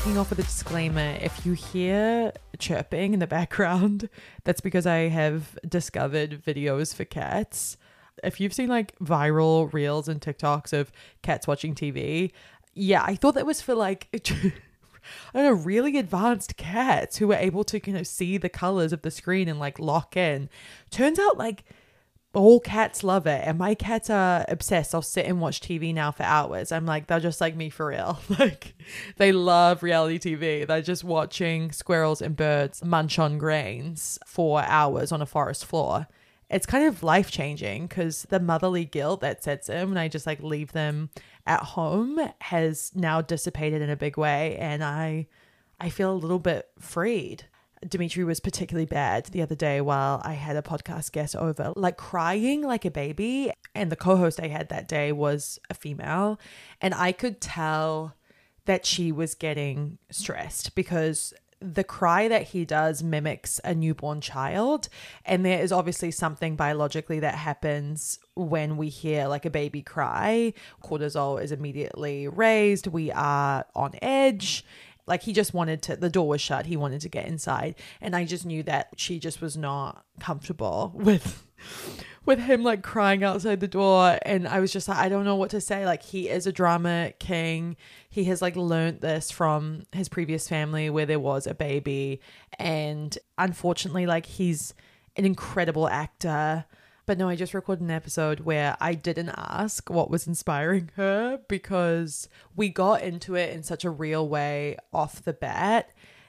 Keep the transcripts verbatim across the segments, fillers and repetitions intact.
kicking off with a disclaimer. If you hear chirping in the background, that's because I have discovered videos for cats. If you've seen like viral reels and TikToks of cats watching T V, yeah, I thought that was for like, I don't know, really advanced cats who were able to, you know, see the colors of the screen and like lock in. Turns out like all cats love it, and my cats are obsessed. I'll sit and watch T V now for hours. I'm like, they're just like me for real. Like, they love reality T V. They're just watching squirrels and birds munch on grains for hours on a forest floor. It's kind of life-changing because the motherly guilt that sets in when I just like leave them at home has now dissipated in a big way, and I I feel a little bit freed. Dimitri was particularly bad the other day while I had a podcast guest over, like crying like a baby. And the co-host I had that day was a female. And I could tell that she was getting stressed because the cry that he does mimics a newborn child. And there is obviously something biologically that happens when we hear like a baby cry. Cortisol is immediately raised. We are on edge. Like, he just wanted to, the door was shut. He wanted to get inside. And I just knew that she just was not comfortable with, with him like crying outside the door. And I was just like, I don't know what to say. Like, he is a drama king. He has like learned this from his previous family where there was a baby. And unfortunately, like, he's an incredible actor. But no, I just recorded an episode where I didn't ask what was inspiring her because we got into it in such a real way off the bat.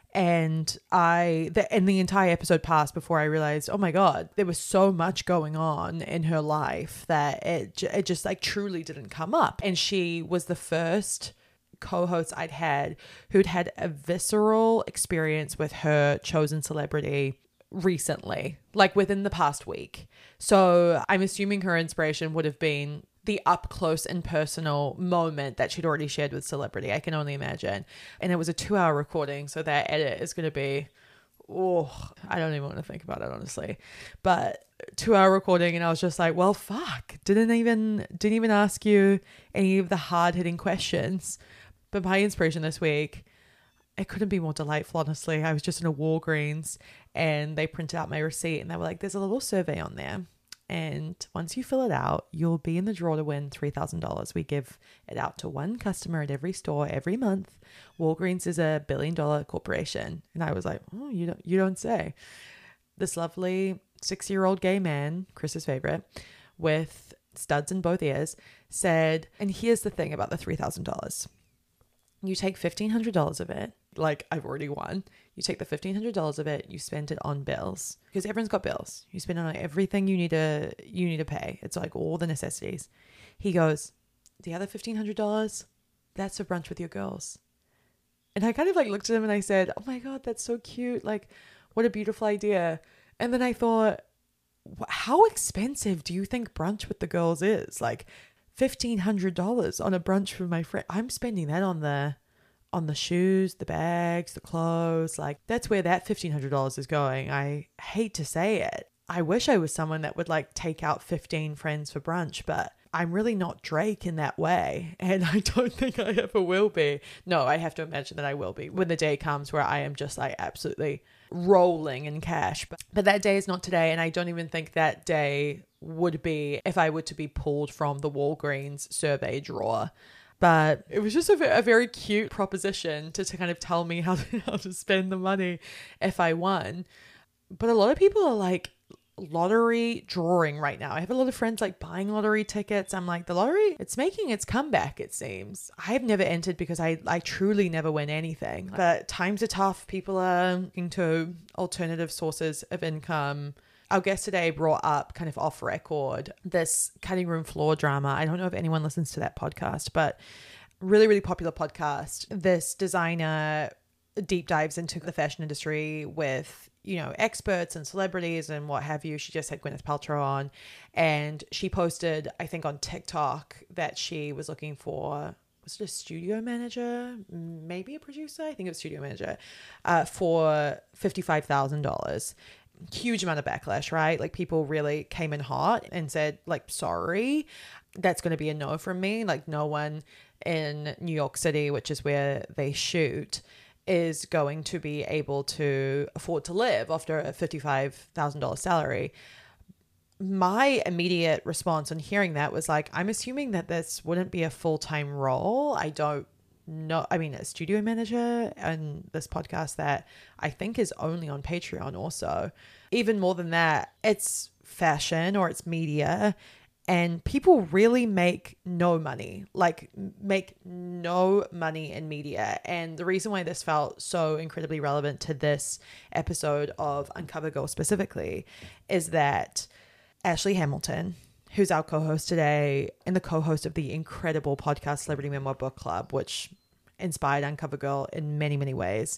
And I, the, and the entire episode passed before I realized, oh my God, there was so much going on in her life that it, it just like truly didn't come up. And she was the first co-host I'd had who'd had a visceral experience with her chosen celebrity recently, like within the past week. So I'm assuming her inspiration would have been the up close and personal moment that she'd already shared with celebrity. I can only imagine. And it was a two hour recording. So that edit is going to be, oh, I don't even want to think about it, honestly. But two hour recording. And I was just like, well, fuck, didn't even, didn't even ask you any of the hard hitting questions. But my inspiration this week, it couldn't be more delightful, honestly. I was just in a Walgreens and they printed out my receipt and they were like, there's a little survey on there. And once you fill it out, you'll be in the draw to win three thousand dollars. We give it out to one customer at every store every month. Walgreens is a billion dollar corporation. And I was like, oh, you don't, you don't say. This lovely six-year-old gay man, Chris's favorite, with studs in both ears, said, and here's the thing about the three thousand dollars. You take fifteen hundred dollars of it, like I've already won. You take the fifteen hundred dollars of it, you spend it on bills because everyone's got bills. You spend it on everything you need to, you need to pay. It's like all the necessities. He goes, the other fifteen hundred dollars, that's for brunch with your girls. And I kind of like looked at him and I said, oh my God, that's so cute. Like, what a beautiful idea. And then I thought, how expensive do you think brunch with the girls is? Like, fifteen hundred dollars on a brunch for my friend. I'm spending that on the on the shoes, the bags, the clothes. Like, that's where that fifteen hundred dollars is going. I hate to say it. I wish I was someone that would like take out fifteen friends for brunch, but I'm really not Drake in that way. And I don't think I ever will be. No, I have to imagine that I will be when the day comes where I am just like absolutely rolling in cash. But, but that day is not today. And I don't even think that day would be if I were to be pulled from the Walgreens survey drawer. But it was just a, a very cute proposition to, to kind of tell me how to, how to spend the money if I won. But a lot of people are like lottery drawing right now. I have a lot of friends like buying lottery tickets. I'm like, the lottery, it's making its comeback, it seems. I've never entered because I, I truly never win anything. But times are tough. People are looking to alternative sources of income. Our guest today brought up kind of off record this cutting room floor drama. I don't know if anyone listens to that podcast, but really, really popular podcast. This designer deep dives into the fashion industry with, you know, experts and celebrities and what have you. She just had Gwyneth Paltrow on, and she posted, I think on TikTok, that she was looking for, was it a studio manager? Maybe a producer? I think it was studio manager uh, for fifty-five thousand dollars. Huge amount of backlash, right? Like, people really came in hot and said, like, sorry, that's going to be a no from me. Like, no one in New York City, which is where they shoot, is going to be able to afford to live after a fifty-five thousand dollars salary. My immediate response on hearing that was like, I'm assuming that this wouldn't be a full-time role. I don't know. I mean, a studio manager and this podcast that I think is only on Patreon also. Even more than that, it's fashion or it's media, and people really make no money, like make no money in media. And the reason why this felt so incredibly relevant to this episode of Uncover Girl specifically is that Ashley Hamilton, who's our co-host today and the co-host of the incredible podcast Celebrity Memoir Book Club, which inspired Uncover Girl in many, many ways,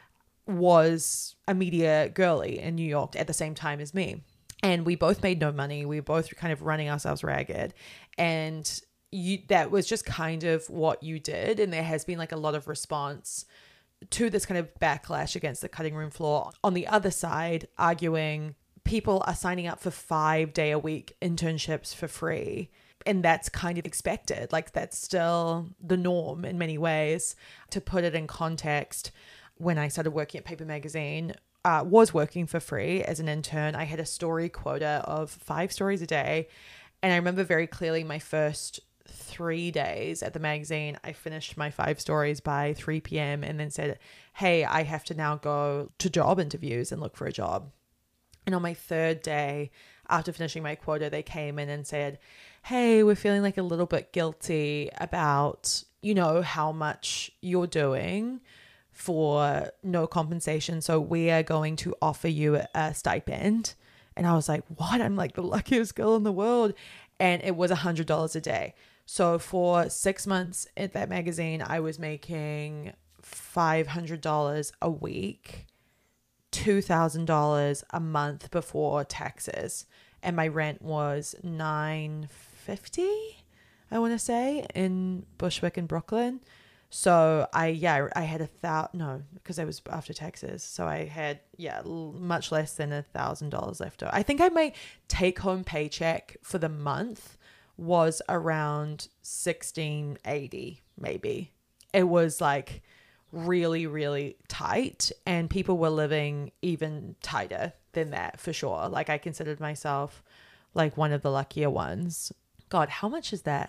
was a media girly in New York at the same time as me. And we both made no money. We were both kind of running ourselves ragged. And you, that was just kind of what you did. And there has been like a lot of response to this kind of backlash against the cutting room floor. On the other side, arguing people are signing up for five day a week internships for free. And that's kind of expected. Like that's still the norm in many ways. To put it in context, when I started working at Paper Magazine, uh, was working for free as an intern. I had a story quota of five stories a day. And I remember very clearly my first three days at the magazine, I finished my five stories by three p.m. and then said, hey, I have to now go to job interviews and look for a job. And on my third day, after finishing my quota, they came in and said, hey, we're feeling like a little bit guilty about, you know, how much you're doing for no compensation. So we are going to offer you a stipend. And I was like, what? I'm like the luckiest girl in the world. And it was one hundred dollars a day. So for six months at that magazine, I was making five hundred dollars a week, two thousand dollars a month before taxes. And my rent was nine hundred fifty dollars, I want to say, in Bushwick in Brooklyn. So I, yeah, I had a thousand, no, because I was after taxes. So I had, yeah, l- much less than a thousand dollars left over. I think I my take home paycheck for the month was around sixteen eighty, maybe. It was like really, really tight, and people were living even tighter than that for sure. Like I considered myself like one of the luckier ones. God, how much is that?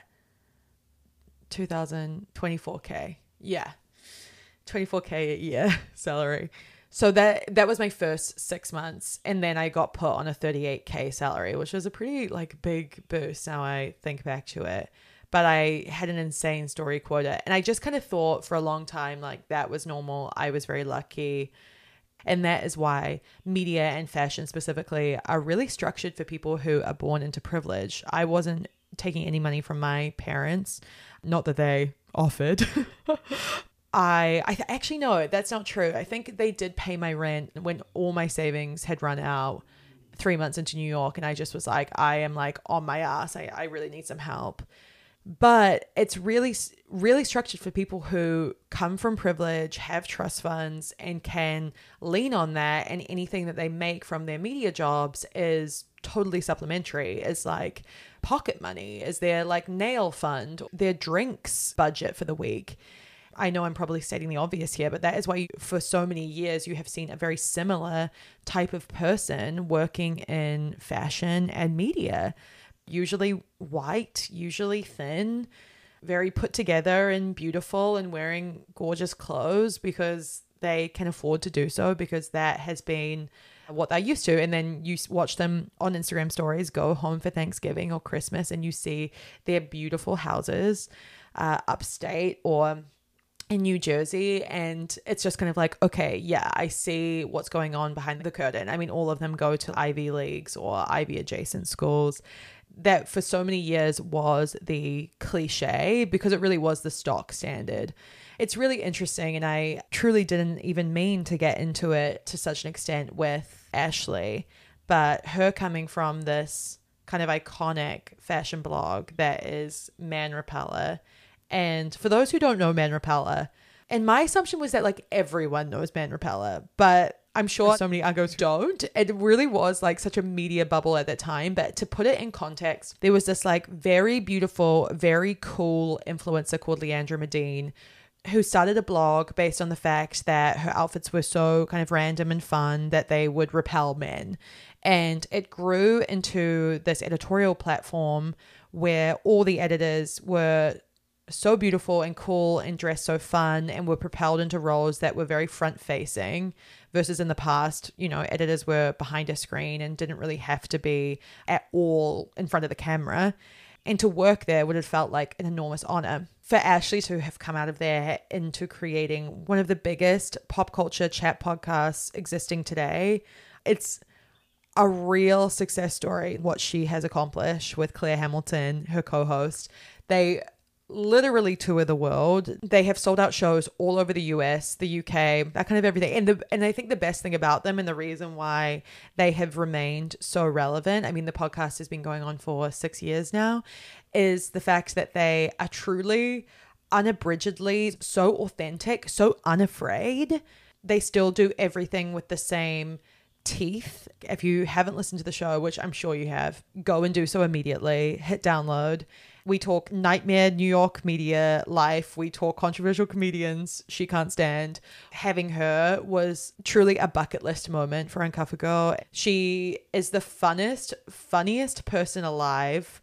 two thousand, twenty-four K. Yeah. twenty-four K a year salary. So that that was my first six months. And then I got put on a thirty-eight K salary, which was a pretty like big boost now I think back to it. But I had an insane story quota. And I just kind of thought for a long time like that was normal. I was very lucky. And that is why media and fashion specifically are really structured for people who are born into privilege. I wasn't taking any money from my parents. Not that they offered. I I th- actually no, that's not true. I think they did pay my rent when all my savings had run out three months into New York. And I just was like, I am like on my ass. I, I really need some help. But it's really, really structured for people who come from privilege, have trust funds, and can lean on that. And anything that they make from their media jobs is totally supplementary. It's like pocket money, is their like nail fund, their drinks budget for the week. I know I'm probably stating the obvious here, but that is why you, for so many years you have seen a very similar type of person working in fashion and media. Usually white, usually thin, very put together and beautiful and wearing gorgeous clothes because they can afford to do so, because that has been what they're used to. And then you watch them on Instagram stories go home for Thanksgiving or Christmas and you see their beautiful houses uh, upstate or in New Jersey. And it's just kind of like, okay, yeah, I see what's going on behind the curtain. I mean, all of them go to Ivy Leagues or Ivy adjacent schools. That for so many years was the cliche because it really was the stock standard. It's really interesting, and I truly didn't even mean to get into it to such an extent with Ashley, but her coming from this kind of iconic fashion blog that is Man Repeller. And for those who don't know Man Repeller, and my assumption was that like everyone knows Man Repeller, but I'm sure so many uggos don't. It really was like such a media bubble at that time. But to put it in context, there was this like very beautiful, very cool influencer called Leandra Medine who started a blog based on the fact that her outfits were so kind of random and fun that they would repel men. And it grew into this editorial platform where all the editors were so beautiful and cool and dressed so fun and were propelled into roles that were very front facing versus in the past, you know, editors were behind a screen and didn't really have to be at all in front of the camera. And to work there would have felt like an enormous honor. For Ashley to have come out of there into creating one of the biggest pop culture chat podcasts existing today, it's a real success story, what she has accomplished with Claire Hamilton, her co-host. They literally tour the world. They have sold out shows all over the U S, the U K, that kind of everything. And the and I think the best thing about them and the reason why they have remained so relevant, I mean, the podcast has been going on for six years now, is the fact that they are truly unabridgedly so authentic, so unafraid. They still do everything with the same teeth. If you haven't listened to the show, which I'm sure you have, go and do so immediately. Hit download. We talk nightmare New York media life. We talk controversial comedians she can't stand. Having her was truly a bucket list moment for Uncover Girl. She is the funnest, funniest person alive.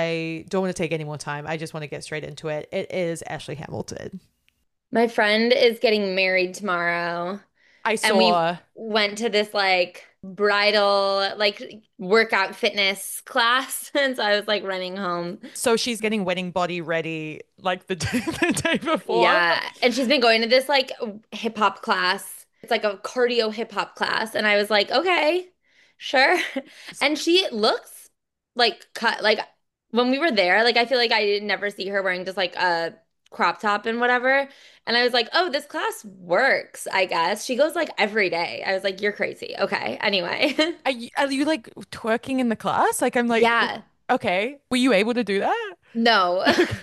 I don't want to take any more time. I just want to get straight into it. It is Ashley Hamilton. My friend is getting married tomorrow, I and we saw. went to this like bridal, like workout fitness class. And so I was like running home. So she's getting wedding body ready like the day, the day before. Yeah. And she's been going to this like hip hop class. It's like a cardio hip hop class. And I was like, okay, sure. And she looks like cut, like when we were there, like I feel like I did never see her wearing just like a crop top and whatever. And I was like, oh, this class works, I guess. She goes like every day. I was like, you're crazy. Okay. Anyway. Are you, are you like twerking in the class? Like I'm like, Yeah. okay, were you able to do that? No.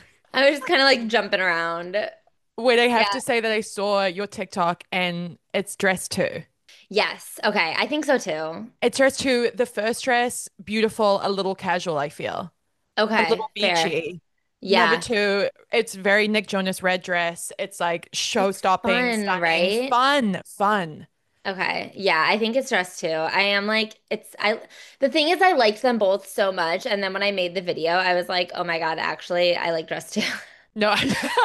I was just kind of like jumping around. Wait, I have Yeah. to say that I saw your TikTok and it's dress two. Yes. Okay. I think so too. It's dress two. The first dress, beautiful, a little casual, I feel. A Okay. little Fair. beachy. Number Yeah. two, it's very Nick Jonas red dress. It's like It's show-stopping, fun, stunning, right? fun, fun. Okay. Yeah, I think it's dress too. I am like it's I the thing is I liked them both so much, and then when I made the video, I was like, "Oh my God, actually, I like dress too." No.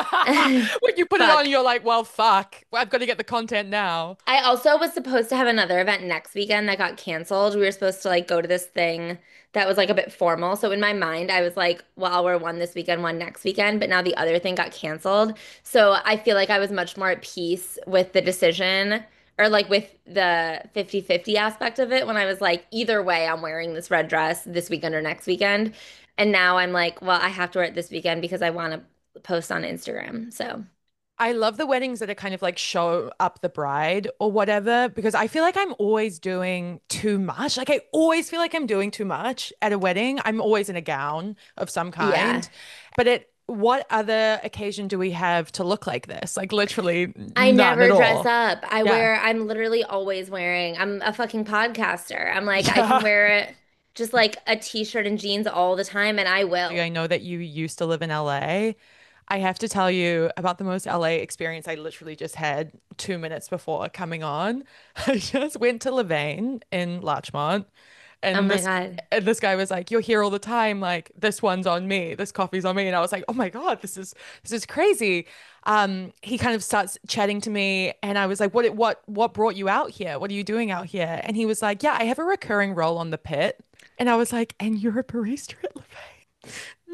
When you put it on, Fuck. you're like, well, fuck. I've got to get the content now. I also was supposed to have another event next weekend that got canceled. We were supposed to like go to this thing that was like a bit formal. So in my mind, I was like, well, I'll wear one this weekend, one next weekend, but now the other thing got canceled. So I feel like I was much more at peace with the decision or like with the fifty fifty aspect of it when I was like, either way, I'm wearing this red dress this weekend or next weekend. And now I'm like, well, I have to wear it this weekend because I want to post on Instagram. So, I love the weddings that are kind of like show up the bride or whatever, because I feel like I'm always doing too much. Like I always feel like I'm doing too much at a wedding. I'm always in a gown of some yeah. kind. But at what other occasion do we have to look like this? Like literally I none at never dress all. up. I Yeah. wear, I'm literally always wearing, I'm a fucking podcaster. I'm like, I can Yeah. wear it just like a t-shirt and jeans all the time, and I will. I know that you used to live in L A. I have to tell you about the most L A experience I literally just had two minutes before coming on. I just went to Levain in Larchmont, Oh and my this God. and this guy was like, "You're here all the time. Like this one's on me. This coffee's on me." And I was like, "Oh my God, this is this is crazy." Um, he kind of starts chatting to me, and I was like, "What what what brought you out here? What are you doing out here?" And he was like, "Yeah, I have a recurring role on the Pit." And I was like, "And you're a barista at Levain?"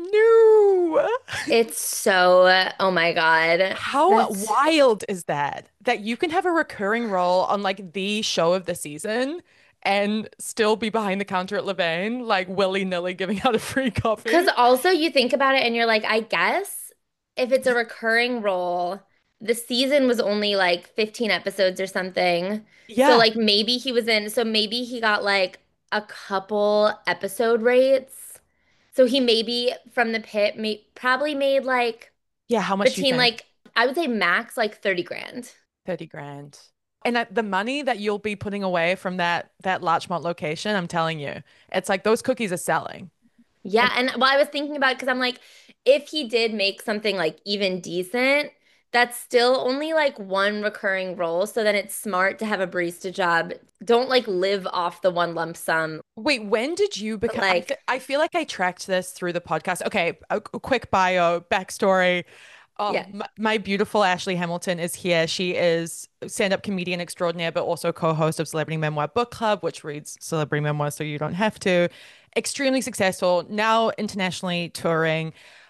No. It's so, oh my God. How That's, wild is that? That you can have a recurring role on like the show of the season and still be behind the counter at Levain, like willy-nilly giving out a free because coffee. also you think about it and you're like, I guess if it's a recurring role, the season was only like fifteen episodes or something. So Yeah. like maybe he was in, so maybe he got like a couple episode rates. So he maybe from the pit may probably made like Yeah, how much do you between think? like I would say max like thirty grand. thirty grand. And that, the money that you'll be putting away from that that Larchmont location, I'm telling you, it's like those cookies are selling. Yeah, And and well I was thinking about it because I'm like if he did make something like even decent, that's still only like one recurring role. So then it's smart to have a barista job. Don't like live off the one lump sum. Wait, when did you But become? I, fe like, I feel like I tracked this through the podcast. Okay, a, a quick bio, backstory. Oh, yeah. my, my beautiful Ashley Hamilton is here. She is stand-up comedian extraordinaire, but also co-host of Celebrity Memoir Book Club, which reads celebrity memoirs so you don't have to. Extremely successful, now internationally touring.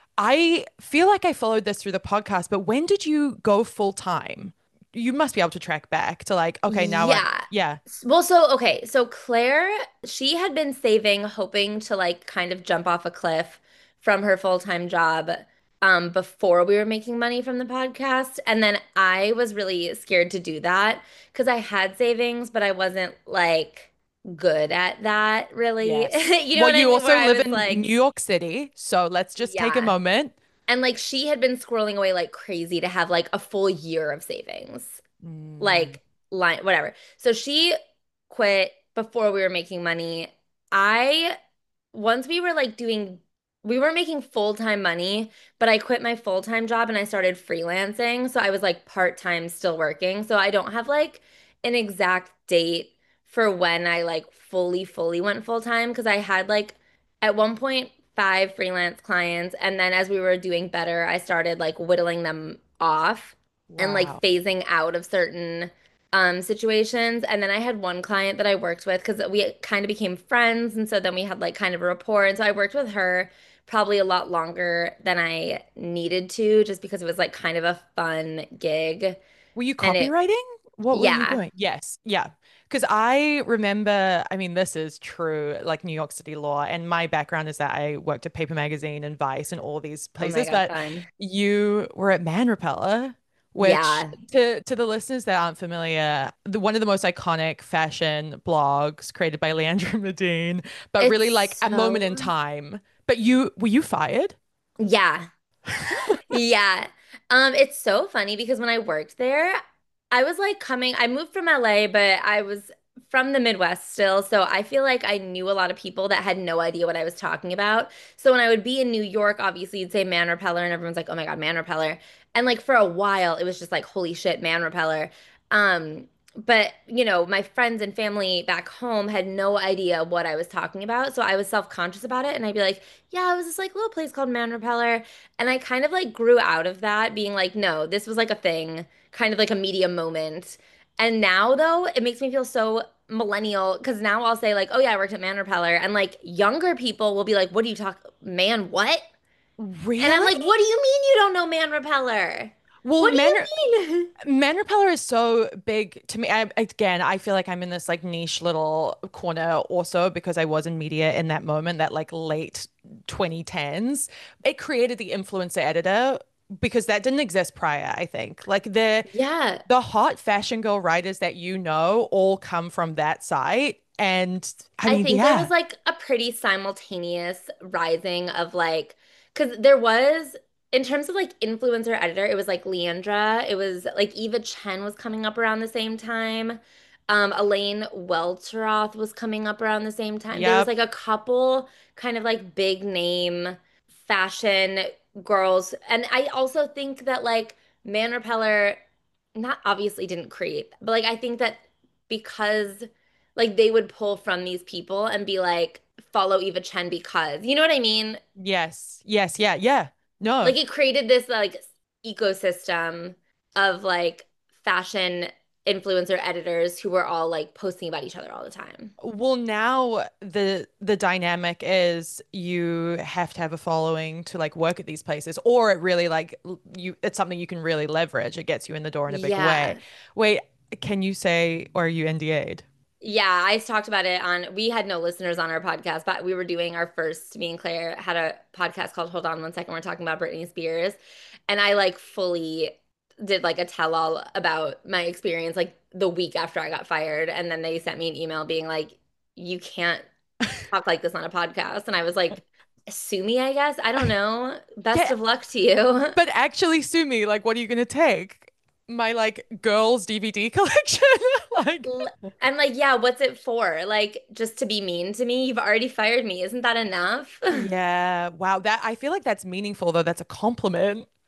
I feel like I followed this through the podcast, but when did you go full time? You must be able to track back to like, okay, now I'm, Yeah. yeah, Well, so okay, so Claire, she had been saving, hoping to like kind of jump off a cliff from her full-time job um before we were making money from the podcast. And then I was really scared to do that because I had savings, but I wasn't like good at that really. yes. You know Well, what I you mean? Where also I live was in like, New York City, so let's just take a yeah. moment. And like she had been scrolling away like crazy to have like a full year of savings, Mm, like line whatever. So she quit before we were making money. I once we were like doing we weren't making full-time money, but I quit my full-time job and I started freelancing. So I was like part-time still working. So I don't have like an exact date for when I like fully fully went full-time because I had like at one point five freelance clients, and then as we were doing better, I started like whittling them off and like wow. phasing out of certain um situations. And then I had one client that I worked with because we kind of became friends, and so then we had like kind of a rapport. And so I worked with her probably a lot longer than I needed to just because it was like kind of a fun gig. Were you And it copywriting? What were you yeah. doing? Yes. Yeah. Because I remember, I mean, this is true, like New York City law. And my background is that I worked at Paper Magazine and Vice and all these Oh my places. God, But fun. you were at Man Repeller, which Yeah. to to the listeners that aren't familiar, the one of the most iconic fashion blogs created by Leandra Medine, but really like It's a moment in so time. But you were you fired? yeah. Yeah. Um, it's so funny because when I worked there, I was like coming, I moved from L A, but I was from the Midwest still. So I feel like I knew a lot of people that had no idea what I was talking about. So when I would be in New York, obviously you'd say man repeller, and everyone's like, oh my God, man repeller. And like for a while, it was just like, holy shit, man repeller. Um, but you know, my friends and family back home had no idea what I was talking about. So I was self-conscious about it. And I'd be like, yeah, it was this like little place called Man Repeller. And I kind of like grew out of that, being like, no, this was like a thing, kind of like a media moment. And now, though, it makes me feel so millennial because now I'll say, like, oh, yeah, I worked at Man Repeller. And like younger people will be like, what do you talk, man, what? And I'm Really? like, what do you mean you don't know Man Repeller? Well, What do Man you mean? Man Repeller is so big to me. I, again, I feel like I'm in this like niche little corner also because I was in media in that moment, that like late twenty tens. It created the influencer editor because that didn't exist prior, I think. Like the Yeah. the hot fashion girl writers that you know all come from that site. And I I mean, think there yeah. was like a pretty simultaneous rising of like, because there was, in terms of like influencer editor, it was like Leandra, it was like Eva Chen was coming up around the same time. Um, Elaine Welteroth was coming up around the same time. There was Yep. like a couple kind of like big name fashion girls. And I also think that like Man Repeller, not obviously didn't create, but like I think that because like they would pull from these people and be like, follow Eva Chen because, you know what I mean? Yes. Yes. Yeah. Yeah. No. Like it created this like ecosystem of like fashion influencer editors who were all like posting about each other all the time. Well, now the the dynamic is you have to have a following to like work at these places, or it really like l- you it's something you can really leverage. It gets you in the door in a big way. Yeah. Wait, can you say, or are you N D A'd? Yeah, I talked about it on, we had no listeners on our podcast, but we were doing our first, me and Claire had a podcast called Hold On One Second. We're talking about Britney Spears. And I like fully did like a tell-all about my experience like the week after I got fired. And then they sent me an email being like, you can't talk like this on a podcast. And I was like, sue me, I guess. I don't know. Best Yeah, of luck to you. but actually sue me. Like, what are you gonna take? My like girls D V D collection? Like, L- And like, yeah, what's it for? Like, just to be mean to me? You've already fired me. Isn't that enough? yeah, wow. That I feel like that's meaningful though. That's a compliment.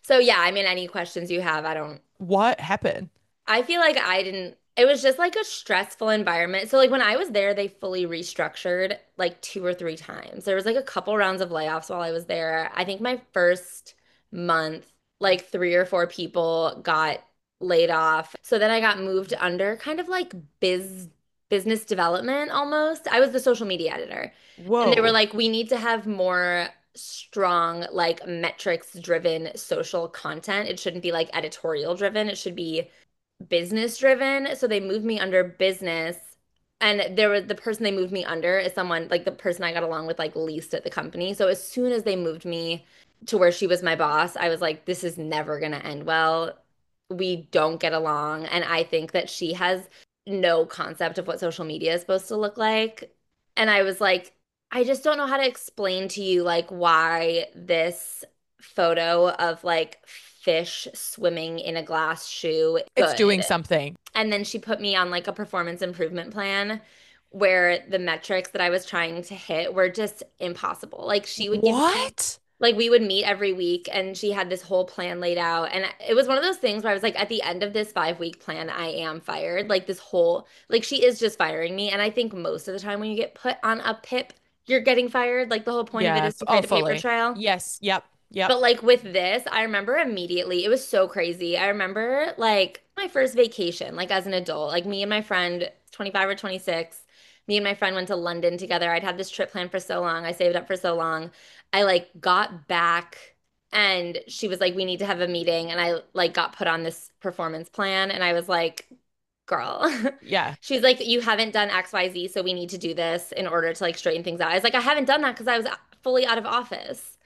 So yeah, I mean, any questions you have, I don't. What happened? I feel like I didn't, it was just like a stressful environment. So like when I was there, they fully restructured like two or three times. There was like a couple rounds of layoffs while I was there. I think my first month, like three or four people got laid off. So then I got moved under kind of like biz business development almost. I was the social media editor. And they were Whoa. like, we need to have more strong, like metrics driven social content. It shouldn't be like editorial driven. It should be business driven. So they moved me under business. And there was the person they moved me under is someone like the person I got along with like least at the company. So as soon as they moved me to where she was my boss, I was like, this is never gonna end well. We don't get along. And I think that she has no concept of what social media is supposed to look like. And I was like, I just don't know how to explain to you like why this photo of like fish swimming in a glass shoe It's doing good. something. And then she put me on like a performance improvement plan where the metrics that I was trying to hit were just impossible. Like she would give me What? like we would meet every week and she had this whole plan laid out. And it was one of those things where I was like, at the end of this five week plan, I am fired. Like this whole, like she is just firing me. And I think most of the time when you get put on a PIP, you're getting fired. Like the whole point of it Yeah. is f- to Oh, create a paper fully. trail. Yes. Yep. Yep. But like with this, I remember immediately, it was so crazy. I remember like my first vacation, like as an adult, like me and my friend, twenty-five or twenty-six, me and my friend went to London together. I'd had this trip planned for so long. I saved up for so long. I like got back and she was like, we need to have a meeting. And I like got put on this performance plan. And I was like, girl, Yeah. she's like, you haven't done X Y Z, so we need to do this in order to like straighten things out. I was like, I haven't done that because I was fully out of office.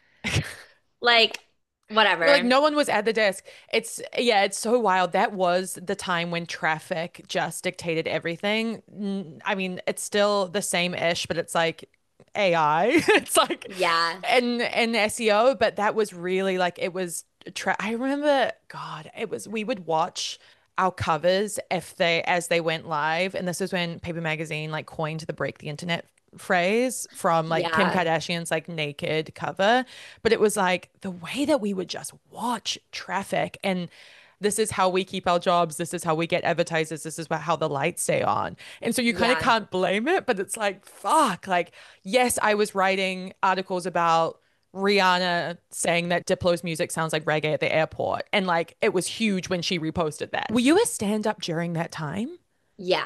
Like, You're like, whatever. no one was at the desk. It's, yeah, it's so wild. That was the time when traffic just dictated everything. N- I mean, it's still the same-ish, but it's like A I. It's like, Yeah. and and S E O, but that was really like it was tra I remember, God, it was we would watch our covers if they as they went live, and this was when Paper Magazine like coined the break the internet phrase from like Kim Yeah. Kardashian's like naked cover. But it was like the way that we would just watch traffic, and this is how we keep our jobs. This is how we get advertisers. This is what, how the lights stay on. And so you kind of Yeah. can't blame it, but it's like, fuck. Like, yes, I was writing articles about Rihanna saying that Diplo's music sounds like reggae at the airport. And like, it was huge when she reposted that. Were you a stand up during that time? Yeah.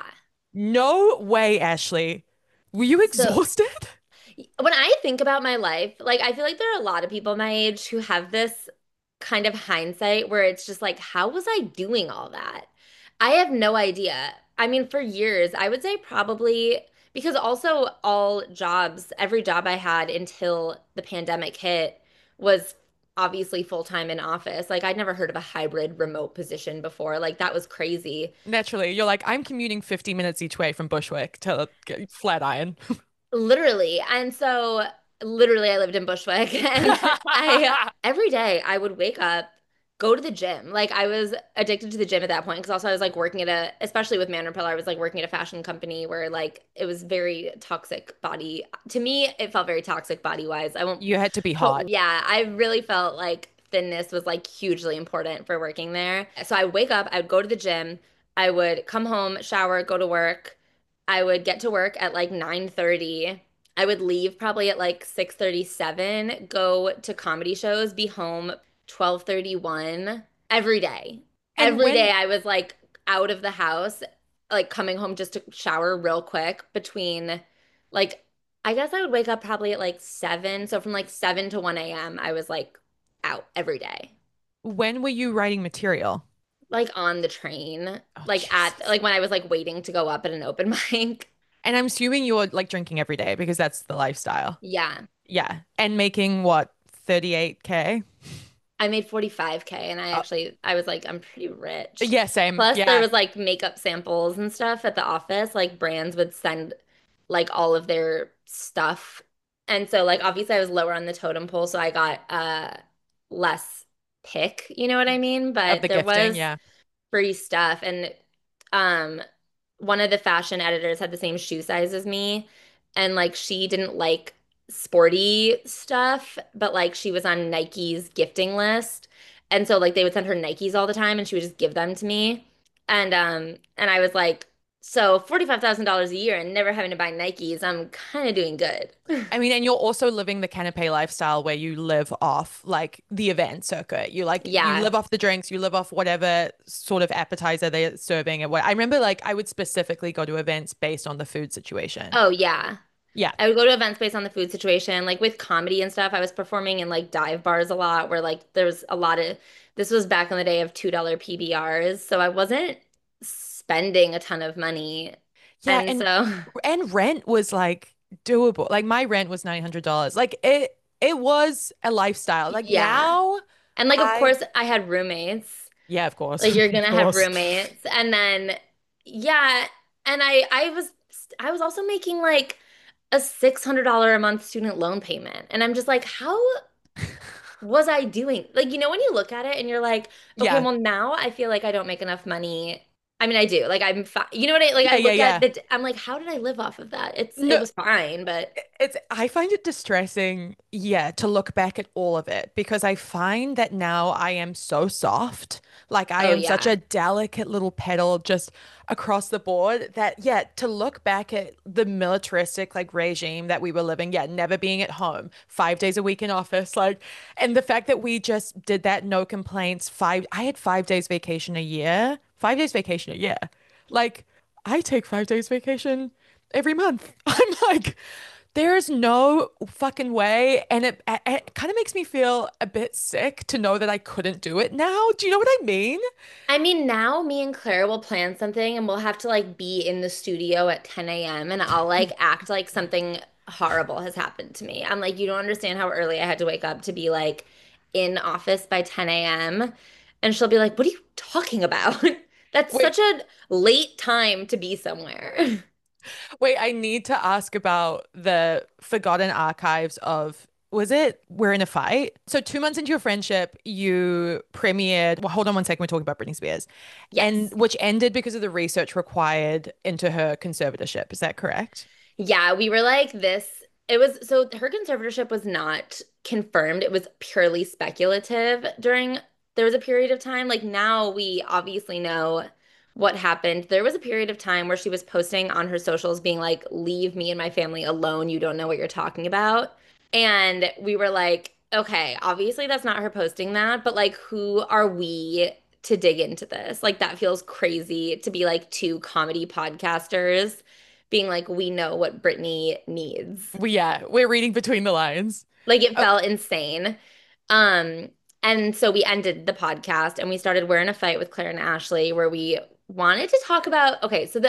No way, Ashley. Were you So exhausted? when I think about my life, like I feel like there are a lot of people my age who have this kind of hindsight where it's just like, how was I doing all that? I have no idea. I mean, for years, I would say probably because also all jobs, every job I had until the pandemic hit was obviously full-time in office. Like I'd never heard of a hybrid remote position before. Like that was crazy. Naturally, you're like, I'm commuting fifty minutes each way from Bushwick to Flatiron. Literally. And so literally I lived in Bushwick and I every day I would wake up, go to the gym. Like I was addicted to the gym at that point because also I was like working at a, especially with Man Repel, I was like working at a fashion company where like it was very toxic body. To me, it felt very toxic body wise. I won't, You had to be hot. but yeah, I really felt like thinness was like hugely important for working there. So I would wake up, I would go to the gym, I would come home, shower, go to work. I would get to work at like nine thirty. I would leave probably at like six thirty-seven, go to comedy shows, be home twelve thirty-one every day. And Every day when I was like out of the house, like coming home just to shower real quick between like I guess I would wake up probably at like seven. So from like seven to one a m, I was like out every day. when were you writing material? Like on the train, Oh, like at Jesus. like when I was like waiting to go up at an open mic. And I'm assuming you're like drinking every day because that's the lifestyle. Yeah. Yeah. And making what, thirty-eight k? I made forty-five K and I Uh, actually I was like I'm pretty rich. yeah, same. Plus there Yeah. was like makeup samples and stuff at the office. Like brands would send like all of their stuff. And so like obviously I was lower on the totem pole, so I got uh less pick, you know what I mean? Of But the there gifting. was Yeah. free stuff and um one of the fashion editors had the same shoe size as me and like she didn't like sporty stuff, but like she was on Nike's gifting list. And so like they would send her Nikes all the time and she would just give them to me. And um and I was like, so forty-five thousand dollars a year and never having to buy Nikes, I'm kind of doing good. I mean, and you're also living the canapé lifestyle where you live off like the event circuit. You like you Yeah. live off the drinks, you live off whatever sort of appetizer they're serving at what. I remember like I would specifically go to events based on the food situation. Oh yeah. Yeah. I would go to events based on the food situation. Like with comedy and stuff, I was performing in like dive bars a lot where like there was a lot of this was back in the day of two dollar P B Rs. So I wasn't spending a ton of money. Yeah, And and so and rent was like doable. Like my rent was nine hundred dollars. Like it it was a lifestyle. Like yeah. now And like of I course I had roommates. yeah, of course. Like you're Of gonna have course. roommates. And then yeah, and I I was I was also making like a six hundred dollars a month student loan payment. And I'm just like, how was I doing? Like, you know, when you look at it and you're like, okay, Yeah. well, now I feel like I don't make enough money. I mean, I do. Like, I'm fine. You know what I like? I Yeah, yeah, look at yeah. the, I'm like, how did I live off of that? It's, it No, was fine, but it's I find it distressing, yeah, to look back at all of it because I find that now I am so soft. Like I oh, am such yeah. a delicate little petal just across the board that yeah, to look back at the militaristic like regime that we were living, yeah, never being at home, five days a week in office, like and the fact that we just did that no complaints, five I had five days vacation a year, five days vacation a year. Like I take five days vacation every month. I'm like, there is no fucking way. And it, it, it kind of makes me feel a bit sick to know that I couldn't do it now. Do you know what I mean? I mean, now me and Claire will plan something and we'll have to like be in the studio at ten a m and I'll like act like something horrible has happened to me. I'm like, you don't understand how early I had to wake up to be like in office by ten a m. And she'll be like, what are you talking about? That's Wait, such a late time to be somewhere. wait, I need to ask about the forgotten archives of, was it We're in a Fight? So two months into your friendship, you premiered, well, hold on one second, we're talking about Britney Spears, and Yes. which ended because of the research required into her conservatorship. Is that correct? Yeah, we were like this. It was so her conservatorship was not confirmed. It was purely speculative during there was a period of time. Like now we obviously know what happened. There was a period of time where she was posting on her socials being like, leave me and my family alone. You don't know what you're talking about. And we were like, okay, obviously that's not her posting that, but like who are we to dig into this? Like that feels crazy to be like two comedy podcasters being like, we know what Britney needs. We, yeah, we're reading between the lines. Like it Oh, felt insane. Um, and so we ended the podcast and we started We're in a Fight with Claire and Ashley, where we wanted to talk about, okay, so the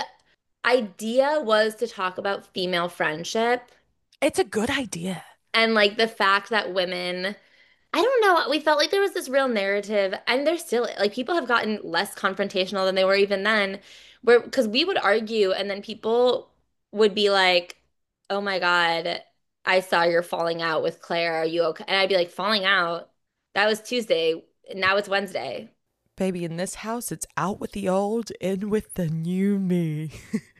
idea was to talk about female friendship it's a good idea. and like the fact that women I don't know. We felt like there was this real narrative, and there's still like people have gotten less confrontational than they were even then, where because we would argue, and then people would be like, "Oh my God, I saw you're falling out with Claire. Are you okay?" And I'd be like, "Falling out? That was Tuesday. Now it's Wednesday." Baby, in this house, it's out with the old, in with the new me.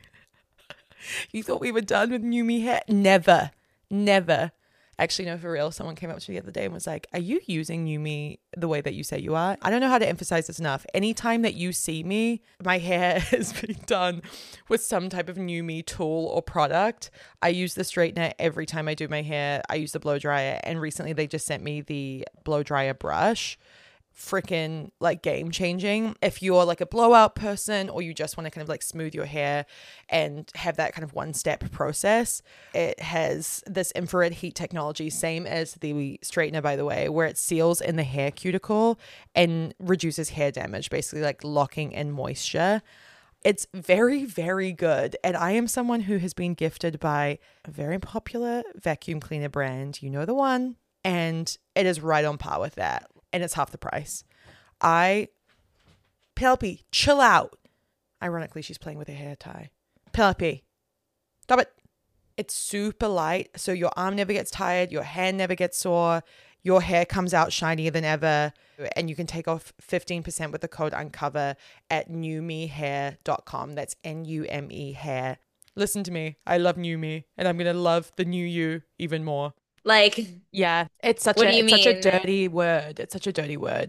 You thought we were done with new me hair? Never. Never. Actually, no, for real. Someone came up to me the other day and was like, are you using new me the way that you say you are? I don't know how to emphasize this enough. Anytime that you see me, my hair has been done with some type of new me tool or product. I use the straightener every time I do my hair. I use the blow dryer. And recently they just sent me the blow dryer brush. Freaking like game changing if you're like a blowout person or you just want to kind of like smooth your hair and have that kind of one step process. It has this infrared heat technology, same as the straightener, by the way, where it seals in the hair cuticle and reduces hair damage, basically like locking in moisture. It's very, very good. And I am someone who has been gifted by a very popular vacuum cleaner brand. You know the one. And it is right on par with that. And it's half the price. I, Penelope, chill out. Ironically, she's playing with her hair tie. Penelope, stop it. It's super light, so your arm never gets tired, your hand never gets sore, your hair comes out shinier than ever, and you can take off fifteen percent with the code UNCOVER at new me hair dot com. That's N U M E hair. Listen to me. I love new me, and I'm going to love the new you even more. Like, Yeah, it's such what do a you it's such a mean? dirty word. It's such a dirty word.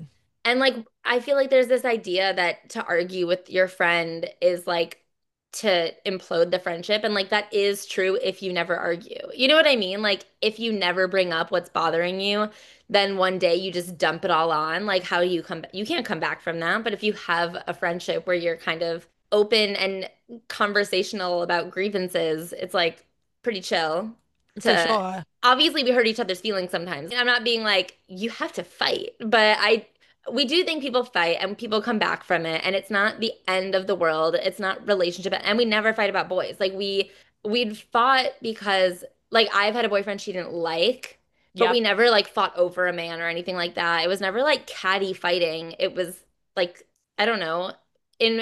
And like I feel like there's this idea that to argue with your friend is like to implode the friendship, and like that is true if you never argue. You know what I mean? Like if you never bring up what's bothering you, then one day you just dump it all on. Like how do you come you can't come back from that. But if you have a friendship where you're kind of open and conversational about grievances, it's like pretty chill For to sure. obviously we hurt each other's feelings sometimes. I'm not being like you have to fight, but I we do think people fight and people come back from it, and it's not the end of the world. It's not relationship, and we never fight about boys. Like we we'd fought because like I've had a boyfriend she didn't like, but we Yep. never like fought over a man or anything like that. It was never like catty fighting. It was like I don't know. In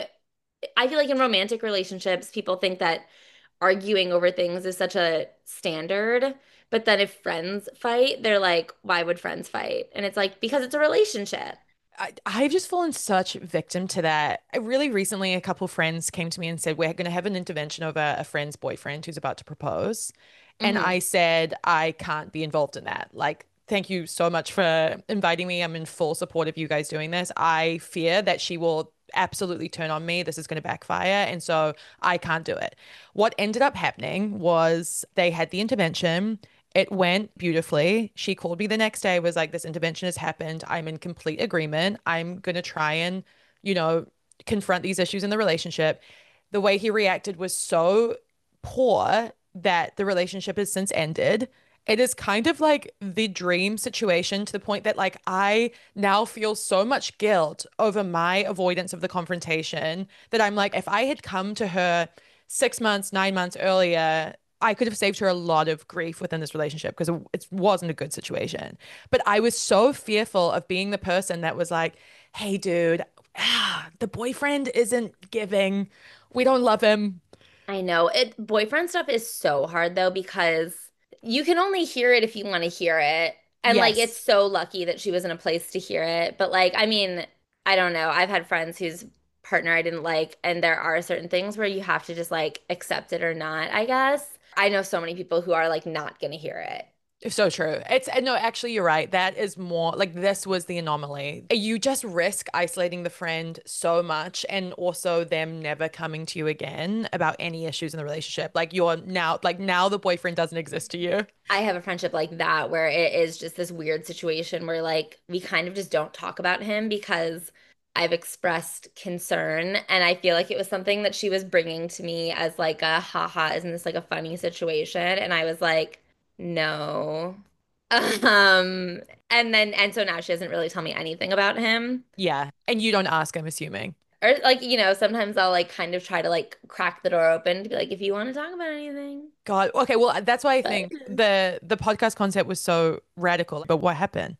I feel like in romantic relationships, people think that arguing over things is such a standard. But then if friends fight, they're like, why would friends fight? And it's like, because it's a relationship. I, I've just fallen such victim to that. I really recently, a couple friends came to me and said, we're going to have an intervention over a friend's boyfriend who's about to propose. And Hmm. I said, I can't be involved in that. Like, thank you so much for inviting me. I'm in full support of you guys doing this. I fear that she will absolutely turn on me. This is going to backfire. And so I can't do it. What ended up happening was they had the intervention. It went beautifully. She called me the next day, was like, this intervention has happened. I'm in complete agreement. I'm going to try and, you know, confront these issues in the relationship. The way he reacted was so poor that the relationship has since ended. It is kind of like the dream situation to the point that, like, I now feel so much guilt over my avoidance of the confrontation that I'm like, if I had come to her six months, nine months earlier, I could have saved her a lot of grief within this relationship because it, it wasn't a good situation. But I was so fearful of being the person that was like, hey, dude, ah, the boyfriend isn't giving. We don't love him. I know it. Boyfriend stuff is so hard though, because you can only hear it if you want to hear it. And like, it's Yes. so lucky that she was in a place to hear it. But like, I mean, I don't know. I've had friends whose partner I didn't like, and there are certain things where you have to just like accept it or not, I guess. I know so many people who are like not gonna hear it. So true. It's no, actually, you're right. That is more like this was the anomaly. You just risk isolating the friend so much and also them never coming to you again about any issues in the relationship. Like you're now, like now the boyfriend doesn't exist to you. I have a friendship like that where it is just this weird situation where like we kind of just don't talk about him because I've expressed concern, and I feel like it was something that she was bringing to me as like a haha, isn't this like a funny situation? And I was like, no. Um, and then and so now she doesn't really tell me anything about him. Yeah. And you don't ask, I'm assuming. Or like, you know, sometimes I'll like kind of try to like crack the door open to be like, if you want to talk about anything. God. Okay, well, that's why I But think the the podcast concept was so radical. But what happened?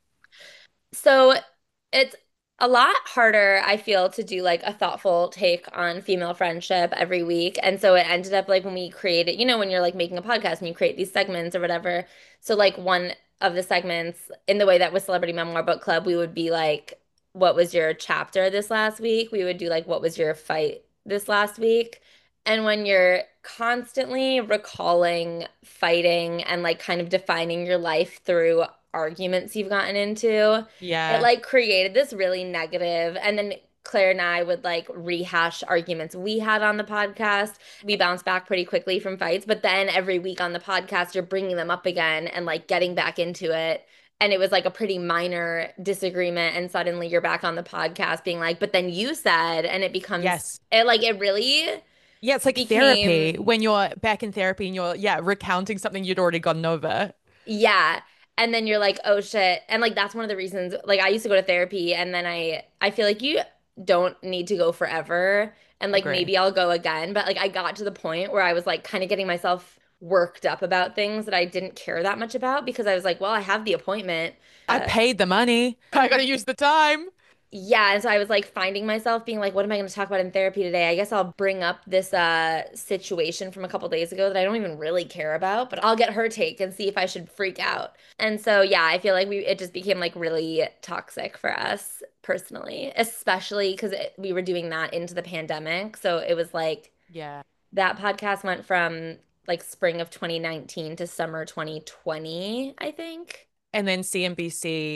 so it's a lot harder, I feel, to do like a thoughtful take on female friendship every week. And so it ended up like when we created, you know, when you're like making a podcast and you create these segments or whatever. So like one of the segments in the way that with Celebrity Memoir Book Club, we would be like, what was your chapter this last week? We would do like, what was your fight this last week? And when you're constantly recalling fighting and like kind of defining your life through arguments you've gotten into, it Yeah. like created this really negative, and then Claire and I would like rehash arguments we had on the podcast. We bounce back pretty quickly from fights, but then every week on the podcast, you're bringing them up again and like getting back into it. And it was like a pretty minor disagreement, and suddenly you're back on the podcast being like, but then you said, and it becomes Yes. it like it really Yeah, it's like became therapy when you're back in therapy and you're, yeah, recounting something you'd already gotten over. yeah. And then you're like, oh shit. And like that's one of the reasons like I used to go to therapy, and then I I feel like you don't need to go forever, and like Agree. maybe I'll go again, but like I got to the point where I was like kind of getting myself worked up about things that I didn't care that much about because I was like, well, I have the appointment. I Uh, paid the money. I gotta use the time. Yeah, and so I was like finding myself being like, what am I going to talk about in therapy today? I guess I'll bring up this uh situation from a couple days ago that I don't even really care about, but I'll get her take and see if I should freak out. And so yeah, I feel like we it just became like really toxic for us personally, especially because we were doing that into the pandemic. So it was like Yeah. that podcast went from like spring of twenty nineteen to summer twenty twenty, I think. And then C N B C.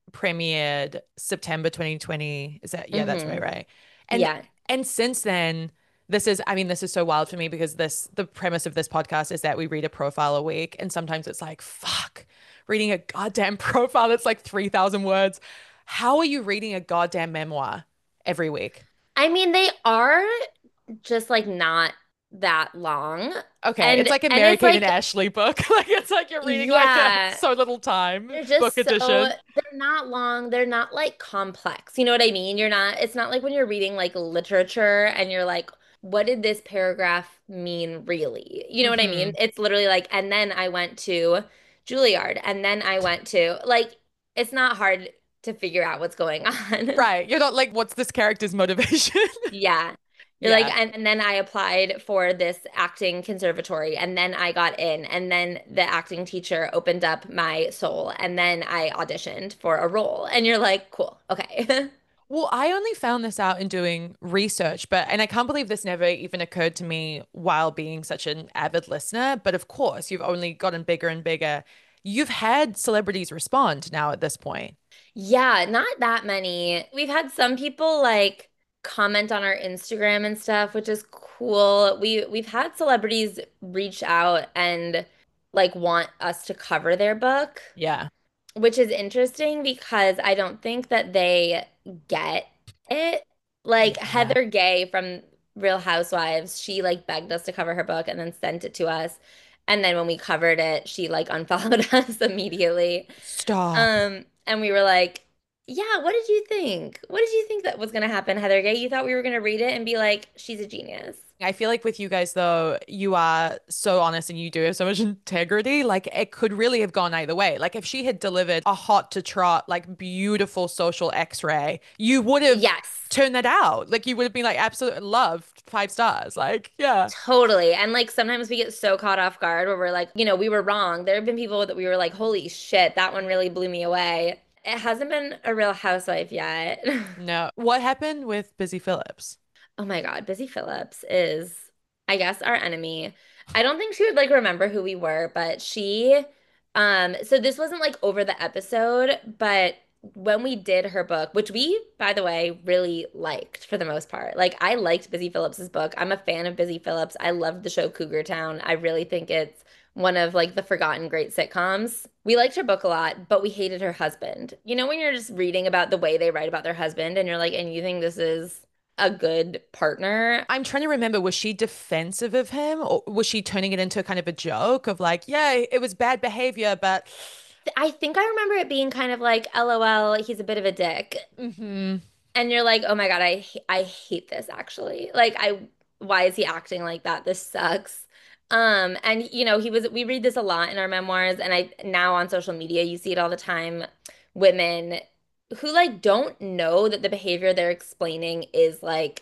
premiered September twenty twenty. Is that, yeah, that's right, Hmm. right? And Yeah. and since then, this is, I mean, this is so wild for me because this the premise of this podcast is that we read a profile a week, and sometimes it's like, fuck, reading a goddamn profile that's like three thousand words. How are you reading a goddamn memoir every week? I mean, they are just like not that long. Okay, it's And like a and Mary it's Kate and like, Ashley book. Like it's like you're reading like a yeah, so little time they're book just so edition. they're not long, they're not like complex. You know what I mean? You're not it's not like when you're reading like literature and you're like, what did this paragraph mean really? You know what I mean? Hmm. It's literally like, and then I went to Juilliard, and then I went to like it's not hard to figure out what's going on. Right. You're not like, what's this character's motivation? Yeah. You're like, Yeah. and, and then I applied for this acting conservatory, and then I got in, and then the acting teacher opened up my soul, and then I auditioned for a role. And you're like, cool, okay. Well, I only found this out in doing research, but and I can't believe this never even occurred to me while being such an avid listener. But of course, you've only gotten bigger and bigger. You've had celebrities respond now at this point. Yeah, not that many. We've had some people like comment on our Instagram and stuff, which is cool. We we've had celebrities reach out and like want us to cover their book. Yeah. Which is interesting because I don't think that they get it. Like Yeah. Heather Gay from Real Housewives, she like begged us to cover her book and then sent it to us. And then when we covered it, she like unfollowed us immediately. Stop. Um, and we were like, yeah, what did you think? What did you think that was going to happen, Heather Gay? You thought we were going to read it and be like, she's a genius. I feel like with you guys though, you are so honest and you do have so much integrity. Like it could really have gone either way. Like if she had delivered a hot to trot, like beautiful social X-ray, you would have Yes. turned that out. Like you would have been like absolute love, five stars. Like, yeah. Totally. And like sometimes we get so caught off guard where we're like, you know, we were wrong. There have been people that we were like, holy shit, that one really blew me away. It hasn't been a Real Housewife yet. No. What happened with Busy Phillips? Oh my God, Busy Phillips is, I guess, our enemy. I don't think she would like remember who we were, but she, um, so this wasn't like over the episode, but when we did her book, which we, by the way, really liked for the most part. Like I liked Busy Phillips's book. I'm a fan of Busy Phillips. I loved the show Cougar Town. I really think it's one of like the forgotten great sitcoms. We liked her book a lot, but we hated her husband. You know, when you're just reading about the way they write about their husband and you're like, and you think this is a good partner. I'm trying to remember, was she defensive of him or was she turning it into kind of a joke of like, yeah, it was bad behavior, but I think I remember it being kind of like, LOL, he's a bit of a dick. hmm. And you're like, oh my God, I I hate this actually. Like I why is he acting like that? This sucks. Um, and you know, he was we read this a lot in our memoirs, and I now on social media you see it all the time. Women who like don't know that the behavior they're explaining is like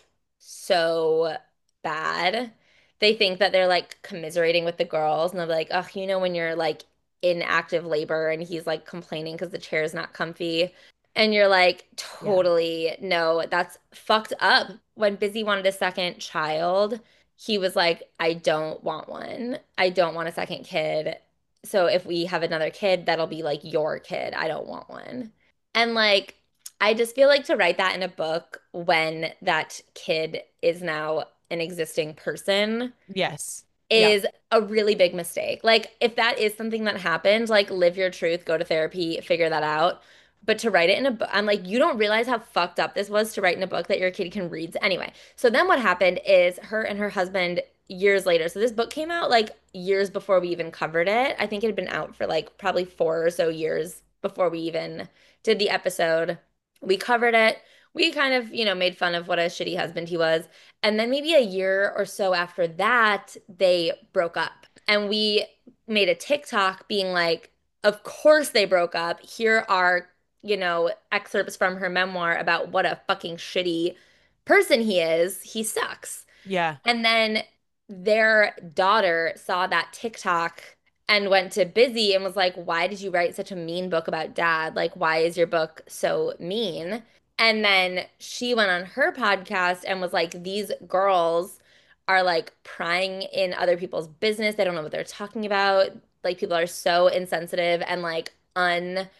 so bad. They think that they're like commiserating with the girls, and they're like, oh, you know, when you're like in active labor and he's like complaining because the chair is not comfy. And you're like, Yeah. totally, no, that's fucked up. When Busy wanted a second child, he was like, I don't want one. I don't want a second kid. So if we have another kid, that'll be like your kid. I don't want one. And like, I just feel like to write that in a book when that kid is now an existing person Yes. Yep. is a really big mistake. Like, if that is something that happened, like, live your truth, go to therapy, figure that out. But to write it in a book, I'm like, you don't realize how fucked up this was to write in a book that your kid can read. Anyway, so then what happened is her and her husband years later. So this book came out like years before we even covered it. I think it had been out for like probably four or so years before we even did the episode. We covered it. We kind of, you know, made fun of what a shitty husband he was. And then maybe a year or so after that, they broke up. And we made a TikTok being like, of course they broke up. Here are, you know, excerpts from her memoir about what a fucking shitty person he is. He sucks. Yeah. And then their daughter saw that TikTok and went to Busy and was like, why did you write such a mean book about dad? Like, why is your book so mean? And then she went on her podcast and was like, these girls are like prying in other people's business. They don't know what they're talking about. Like, people are so insensitive and like un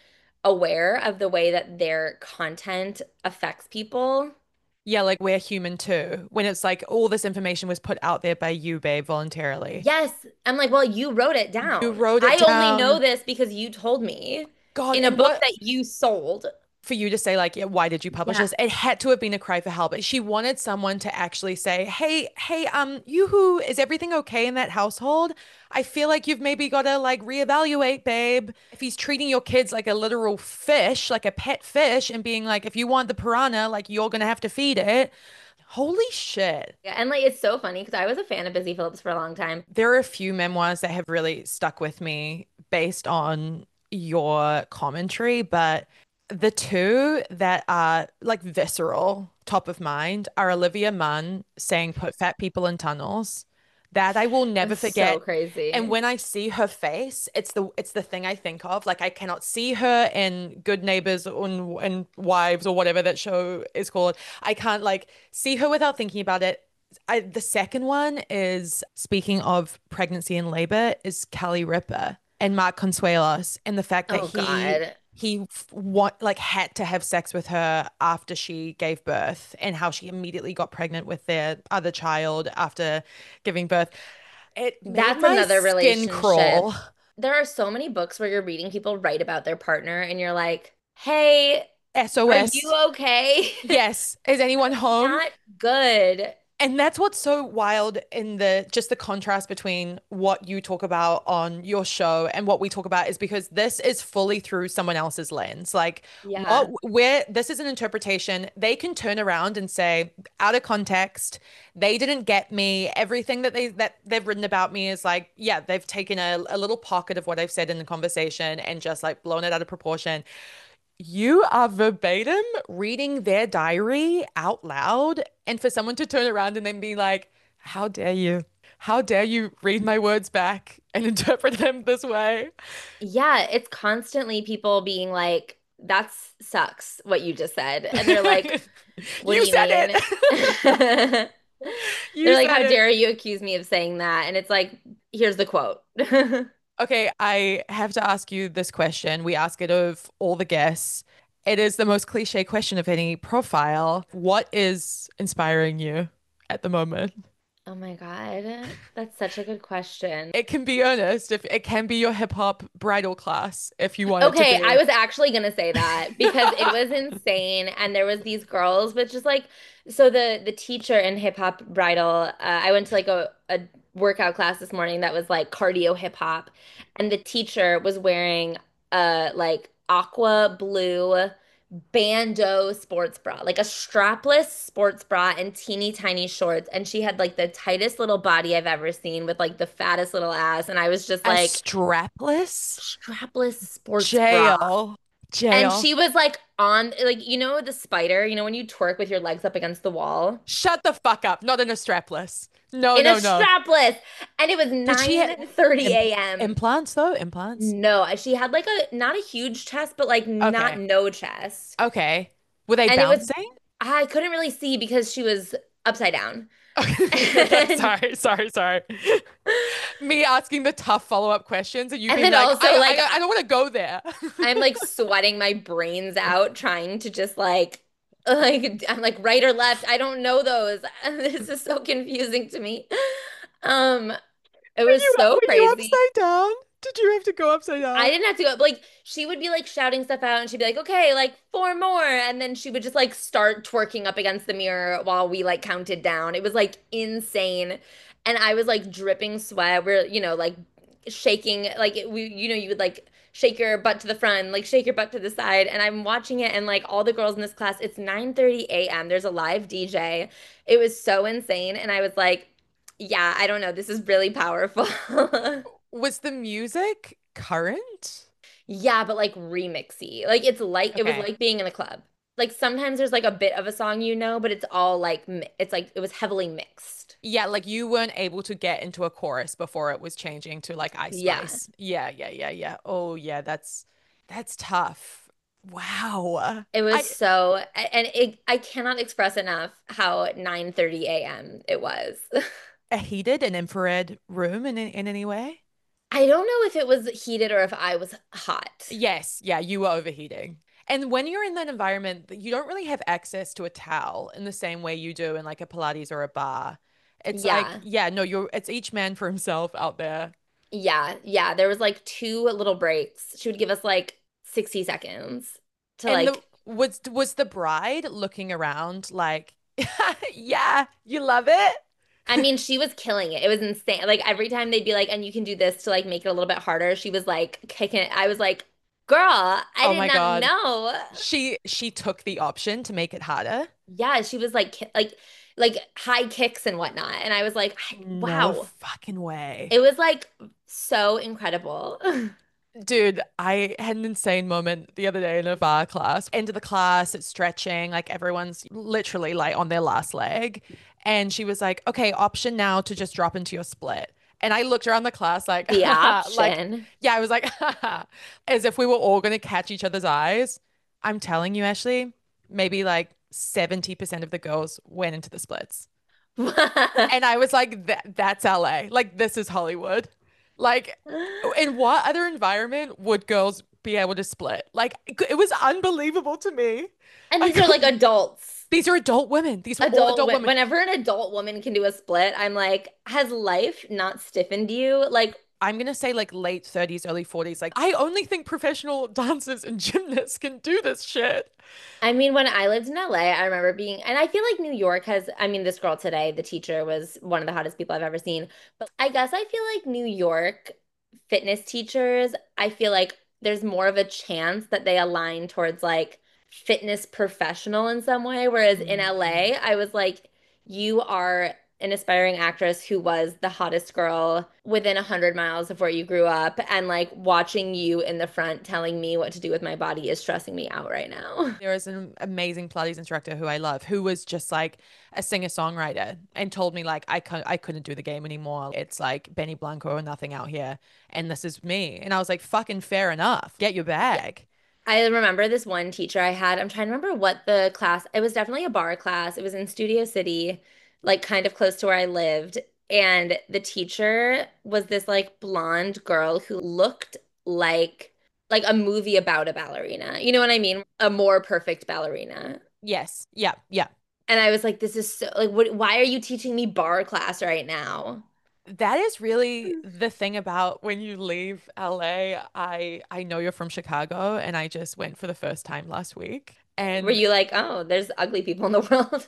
aware of the way that their content affects people. Yeah, like we're human too. When it's like all this information was put out there by you, babe, voluntarily. Yes. I'm like, well, you wrote it You down. wrote it I only know down. this because you told me God, in a and book what that you sold. for you to say like, yeah, why did you publish Yeah. this? It had to have been a cry for help. She wanted someone to actually say, hey, hey, um, you who is everything okay in that household? I feel like you've maybe got to like reevaluate, babe. If he's treating your kids like a literal fish, like a pet fish, and being like, if you want the piranha, like you're gonna have to feed it. Holy shit. Yeah. And like, it's so funny because I was a fan of Busy Phillips for a long time. There are a few memoirs that have really stuck with me based on your commentary, but the two that are like visceral, top of mind, are Olivia Munn saying put fat people in tunnels. That I will never That's so forget. And crazy. when I see her face, it's the it's the thing I think of. Like I cannot see her in Good Neighbors and, and Wives or whatever that show is called. I can't like see her without thinking about it. I, the second one is speaking of pregnancy and labor is Kelly Ripa and Mark Consuelos and the fact that Oh he God. he want like had to have sex with her after she gave birth and how she immediately got pregnant with their other child after giving birth. It made That's my another skin relationship. crawl. There are so many books where you're reading people write about their partner and you're like, hey, are you S O S. okay? Yes. Is anyone home? Not good. And that's what's so wild in the just the contrast between what you talk about on your show and what we talk about is because this is fully through someone else's lens. Like what Yeah. where this is an interpretation, they can turn around and say, out of context, they didn't get me. Everything that they that they've written about me is like, yeah, they've taken a, a little pocket of what I've said in the conversation and just like blown it out of proportion. You are verbatim reading their diary out loud, and for someone to turn around and then be like, how dare you? How dare you read my words back and interpret them this way? Yeah, it's constantly people being like, that sucks what you just said. And they're like, what do You you said mean? it. They're You like, said how it. dare you accuse me of saying that? And it's like, here's the quote. Okay, I have to ask you this question. We ask it of all the guests. It is the most cliche question of any profile. What is inspiring you at the moment? Oh my God. That's such a good question. It can be earnest if it can be your hip hop bridal class if you want it to Okay, I be. was actually gonna say that because it was insane, and there was these girls, but just like so the the teacher in hip hop bridal, uh, I went to like a a workout class this morning that was like cardio hip hop, and the teacher was wearing a like aqua blue bandeau sports bra, like a strapless sports bra and teeny tiny shorts, and she had like the tightest little body I've ever seen with like the fattest little ass, and I was just A like strapless strapless sports bra. jail. And Jail. she was like on like you know the spider, you know when you twerk with your legs up against the wall? Shut the fuck up. Not in a strapless. No, In a no, no. strapless. And it was Did she have nine thirty Im a m. implants though? Implants? No, she had like a not a huge chest, but like not Okay. no chest. Okay. Were they And it was bouncing? I couldn't really see because she was upside down. And Sorry, sorry, sorry. Me asking the tough follow-up questions and you and being then like, also I, like I, I don't want to go there. I'm like sweating my brains out trying to just like like I'm like right or left. I don't know those. This is so confusing to me. Um, it Were was you so were you crazy. upside down? Did you have to go upside I down? didn't have to go like she would be like shouting stuff out and she'd be like, okay, like four more. And then she would just like start twerking up against the mirror while we like counted down. It was like insane. And I was like dripping sweat. We're, you know, like shaking, like it, we, you know, you would like shake your butt to the front, like shake your butt to the side. And I'm watching it and like all the girls in this class, it's nine thirty a m. There's a live D J. It was so insane. And I was like, yeah, I don't know. This is really powerful. Was the music current? Yeah, but like remixy. Like it's like it was Okay. like being in a club. Like sometimes there's like a bit of a song you know, but it's all like mi- it's like it was heavily mixed. Yeah, like you weren't able to get into a chorus before it was changing to like Ice Yeah. Spice. Yeah, yeah, yeah, yeah. Oh, yeah, that's that's tough. Wow. It was I so and it I cannot express enough how nine thirty a m it was. a heated and infrared room in in any way? I don't know if it was heated or if I was hot. Yes, yeah, you were overheating. And when you're in that environment, you don't really have access to a towel in the same way you do in like a Pilates or a bar. It's like, Yeah. yeah, no, you're it's each man for himself out there. Yeah. Yeah. There was like two little breaks. She would give us like sixty seconds to And the like, was was the bride looking around like, yeah, you love it? I mean, she was killing it. It was insane. Like every time they'd be like, and you can do this to like make it a little bit harder, she was like kicking it. I was like, girl, I Oh did my not God. know. She she took the option to make it harder. Yeah, she was like ki- like like high kicks and whatnot. And I was like, No wow. fucking way. It was like so incredible. Dude, I had an insane moment the other day in a bar class. End of the class, it's stretching, like everyone's literally like on their last leg. And she was like, okay, option now to just drop into your split. And I looked around the class like, The like, option. yeah, I was like, as if we were all going to catch each other's eyes. I'm telling you, Ashley, maybe like seventy percent of the girls went into the splits. And I was like, that that's L A. Like, this is Hollywood. Like, in what other environment would girls be able to split? Like, it was unbelievable to me. And I these are like couldn't. adults. These are adult women. These were all Adult adult wo- women. whenever an adult woman can do a split, I'm like, has life not stiffened you? Like, I'm gonna say like late thirties, early forties. Like, I only think professional dancers and gymnasts can do this shit. I mean, when I lived in L A, I remember being, and I feel like New York has, I mean, this girl today, the teacher, was one of the hottest people I've ever seen. But I guess I feel like New York fitness teachers, I feel like there's more of a chance that they align towards like fitness professional in some way. Whereas in Mm. L A, I was like, you are an aspiring actress who was the hottest girl within a hundred miles of where you grew up, and like watching you in the front telling me what to do with my body is stressing me out right now. There is an amazing Pilates instructor who I love, who was just like a singer-songwriter and told me like I couldn't I couldn't do the game anymore. It's like Benny Blanco or nothing out here, and this is me. And I was like, fucking fair enough. Get your Yeah. bag. I remember this one teacher I had. I'm trying to remember what the class, it was definitely a bar class. It was in Studio City, like kind of close to where I lived. And the teacher was this like blonde girl who looked like like a movie about a ballerina. You know what I mean? A more perfect ballerina. Yes. Yeah. Yeah. And I was like, this is so like what why are you teaching me bar class right now? That is really the thing about when you leave L A. I I know you're from Chicago, and I just went for the first time last week. Were And you like, oh, there's ugly people in the world?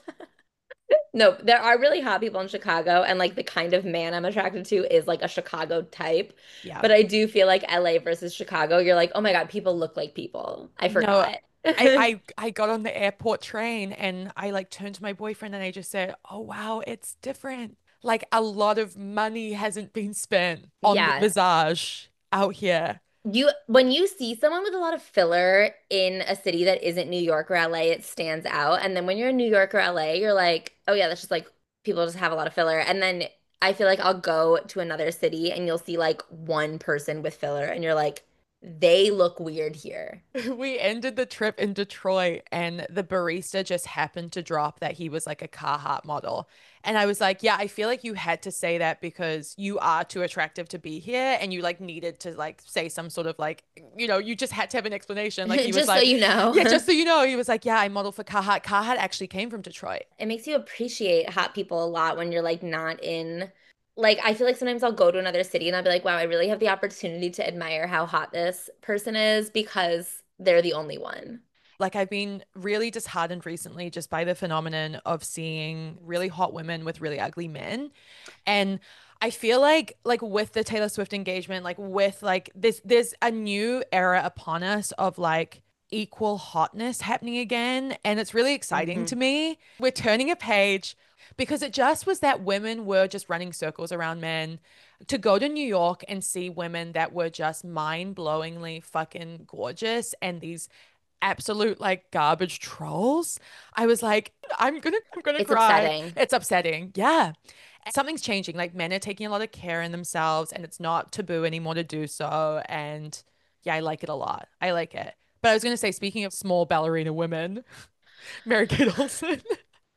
No, there are really hot people in Chicago, and like the kind of man I'm attracted to is like a Chicago type. yeah, But I do feel like L A versus Chicago, you're like, oh my God, people look like people. I no, forgot. I, I I got on the airport train and I like turned to my boyfriend and I just said, "Oh wow, it's different. Like a lot of money hasn't been spent on the Yeah. visage out here." You when you see someone with a lot of filler in a city that isn't New York or L A, it stands out. And then when you're in New York or L A, you're like, oh yeah, that's just like people just have a lot of filler. And then I feel like I'll go to another city and you'll see like one person with filler and you're like, they look weird here. We ended the trip in Detroit and the barista just happened to drop that he was like a Carhartt model. And I was like, yeah, I feel like you had to say that because you are too attractive to be here and you like needed to like say some sort of like, you know, you just had to have an explanation. Like he was Just so like, you yeah, know. just so you know, he was like, yeah, I model for Carhartt. Carhartt actually came from Detroit. It makes you appreciate hot people a lot when you're like not in like I feel like sometimes I'll go to another city and I'll be like, wow, I really have the opportunity to admire how hot this person is because they're the only one. Like I've been really disheartened recently just by the phenomenon of seeing really hot women with really ugly men. And I feel like like with the Taylor Swift engagement, like with like this there's a new era upon us of like equal hotness happening again. And it's really exciting to Hmm. me. We're turning a page because it just was that women were just running circles around men. To go to New York and see women that were just mind-blowingly fucking gorgeous and these absolute like garbage trolls. I was like, I'm gonna I'm gonna It's cry. upsetting. It's upsetting. Yeah. Something's changing. Like men are taking a lot of care in themselves and it's not taboo anymore to do so. And yeah, I like it a lot. I like it. But I was gonna say, speaking of small ballerina women, Mary Kate Olsen.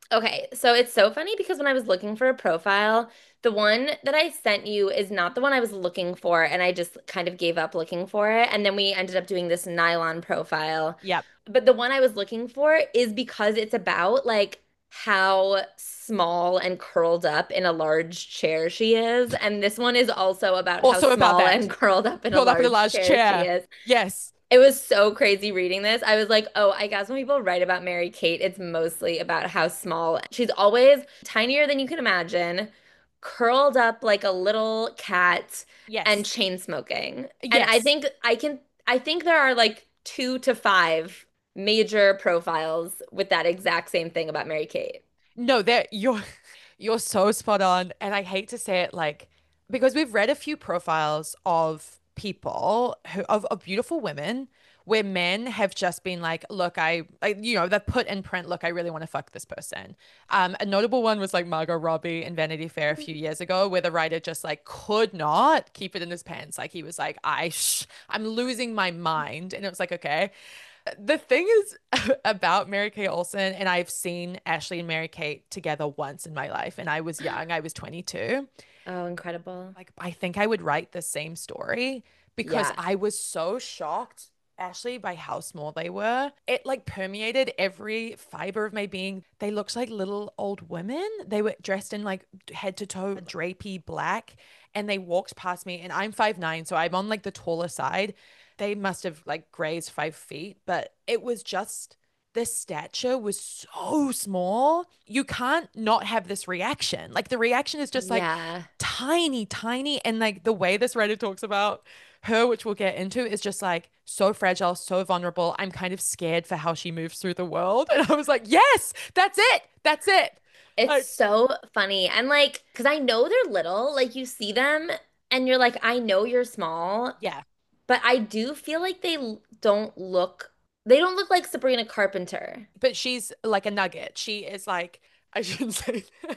Okay, so it's so funny because when I was looking for a profile, the one that I sent you is not the one I was looking for, and I just kind of gave up looking for it. And then we ended up doing this nylon profile. Yep. But the one I was looking for is because it's about like how small and curled up in a large chair she is. And this one is also about how Also about small that. and curled up in a Pulled up in a large large chair she chair. is. Yes. It was so crazy reading this. I was like, oh, I guess when people write about Mary Kate, it's mostly about how small. She's always tinier than you can imagine, curled up like a little cat, and Yes. chain smoking. And I Yes. think I can, I think there are like two to five major profiles with that exact same thing about Mary Kate. No, that you're you're so spot on. And I hate to say it like because we've read a few profiles of people who of, of beautiful women where men have just been like, look, I, I you know, they've put in print, look, I really want to fuck this person. Um, a notable one was like Margot Robbie in Vanity Fair a few years ago, where the writer just like could not keep it in his pants. Like he was like, I sh I'm losing my mind. And it was like, okay. The thing is about Mary Kate Olsen, and I've seen Ashley and Mary Kate together once in my life, and I was young, I was twenty-two. Oh, incredible. Like, I think I would write the same story because Yeah. I was so shocked, Ashley, by how small they were. It like permeated every fiber of my being. They looked like little old women. They were dressed in like head to toe drapey black, and they walked past me, and I'm five nine, so I'm on like the taller side. They must have like grazed five feet, but it was just the stature was so small. You can't not have this reaction. Like the reaction is just like Yeah. tiny, tiny. And like the way this writer talks about her, which we'll get into, is just like so fragile, so vulnerable. I'm kind of scared for how she moves through the world. And I was like, yes, that's it. That's it. It's Like, so funny. And like, because I know they're little, like you see them and you're like, I know you're small, yeah. but I do feel like they l- don't look, they don't look like Sabrina Carpenter. But she's like a nugget. She is like, I shouldn't say that.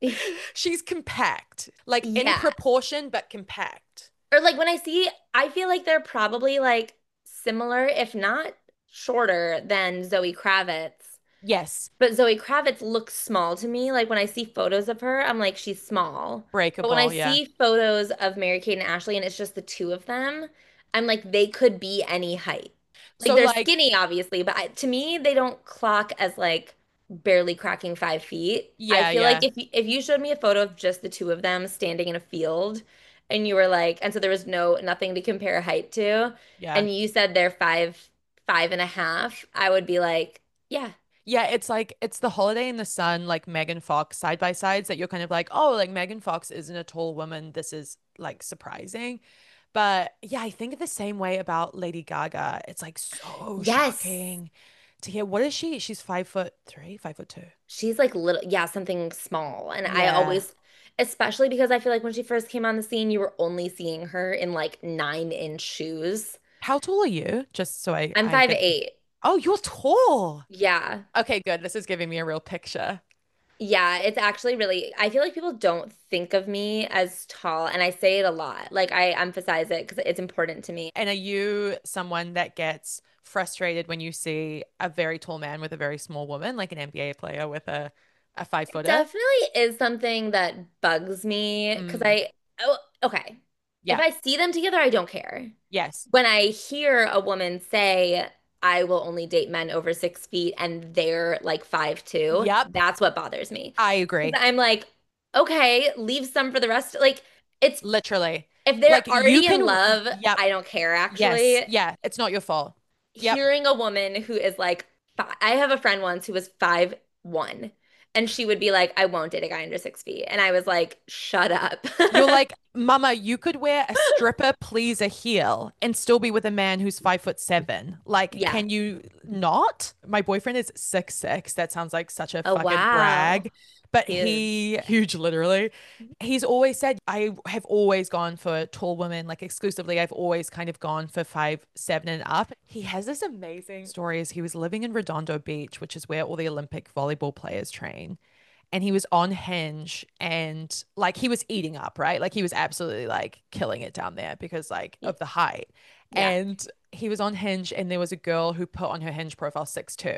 She's compact, like in Yeah. proportion, but compact. Or like when I see, I feel like they're probably like similar, if not shorter than Zoe Kravitz. Yes. But Zoe Kravitz looks small to me. Like when I see photos of her, I'm like, she's small. But when I Breakable. Yeah. see photos of Mary-Kate and Ashley and it's just the two of them, I'm like, they could be any height. Like So, they're like, skinny, obviously, but I, to me, they don't clock as like barely cracking five feet. I yeah, feel like yeah, if you, if you showed me a photo of just the two of them standing in a field and you were like, and so there was no nothing to compare height to, yeah. and you said they're five, five and a half, I would be like, yeah. Yeah, it's like it's the Holiday in the Sun, like Megan Fox side by sides that you're kind of like, oh, like Megan Fox isn't a tall woman. This is like surprising. But yeah, I think the same way about Lady Gaga. It's like so Yes. shocking to hear. What is she? She's five foot three, five foot two. She's like little, yeah, something small. And I Yeah. always, especially because I feel like when she first came on the scene, you were only seeing her in like nine inch shoes. How tall are you? Just so I I'm I five get. eight. Oh, you're tall. Yeah. Okay, good. This is giving me a real picture. Yeah, it's actually really, I feel like people don't think of me as tall, and I say it a lot. Like I emphasize it because it's important to me. And are you someone that gets frustrated when you see a very tall man with a very small woman, like an N B A player with a a five footer? Definitely is something that bugs me because Mm, I, oh, okay. If yeah. I see them together, I don't care. Yes. When I hear a woman say, I will only date men over six feet and they're like five two, Yep. that's what bothers me. I 'Cause agree. I'm like, okay, leave some for the rest. Like, it's Literally. if Like they're you already in can, love, yep. I don't care Yes. actually. Yeah. It's not your fault. Yep. Hearing a woman who is like, fi- I have a friend once who was five one, and she would be like, I won't date a guy under six feet. And I was like, shut up. You're like, Mama, you could wear a stripper pleaser heel and still be with a man who's five foot seven. Like, Yeah. can you not? My boyfriend is six six. That sounds like such a Oh, fucking wow. brag. But Huge. he, huge literally, he's always said, I have always gone for tall women, like exclusively. I've always kind of gone for five, seven and up. He has this amazing story as he was living in Redondo Beach, which is where all the Olympic volleyball players train, and he was on Hinge and like he was eating up, right? Like he was absolutely like killing it down there because like of the height. Yeah. And he was on Hinge and there was a girl who put on her Hinge profile six two.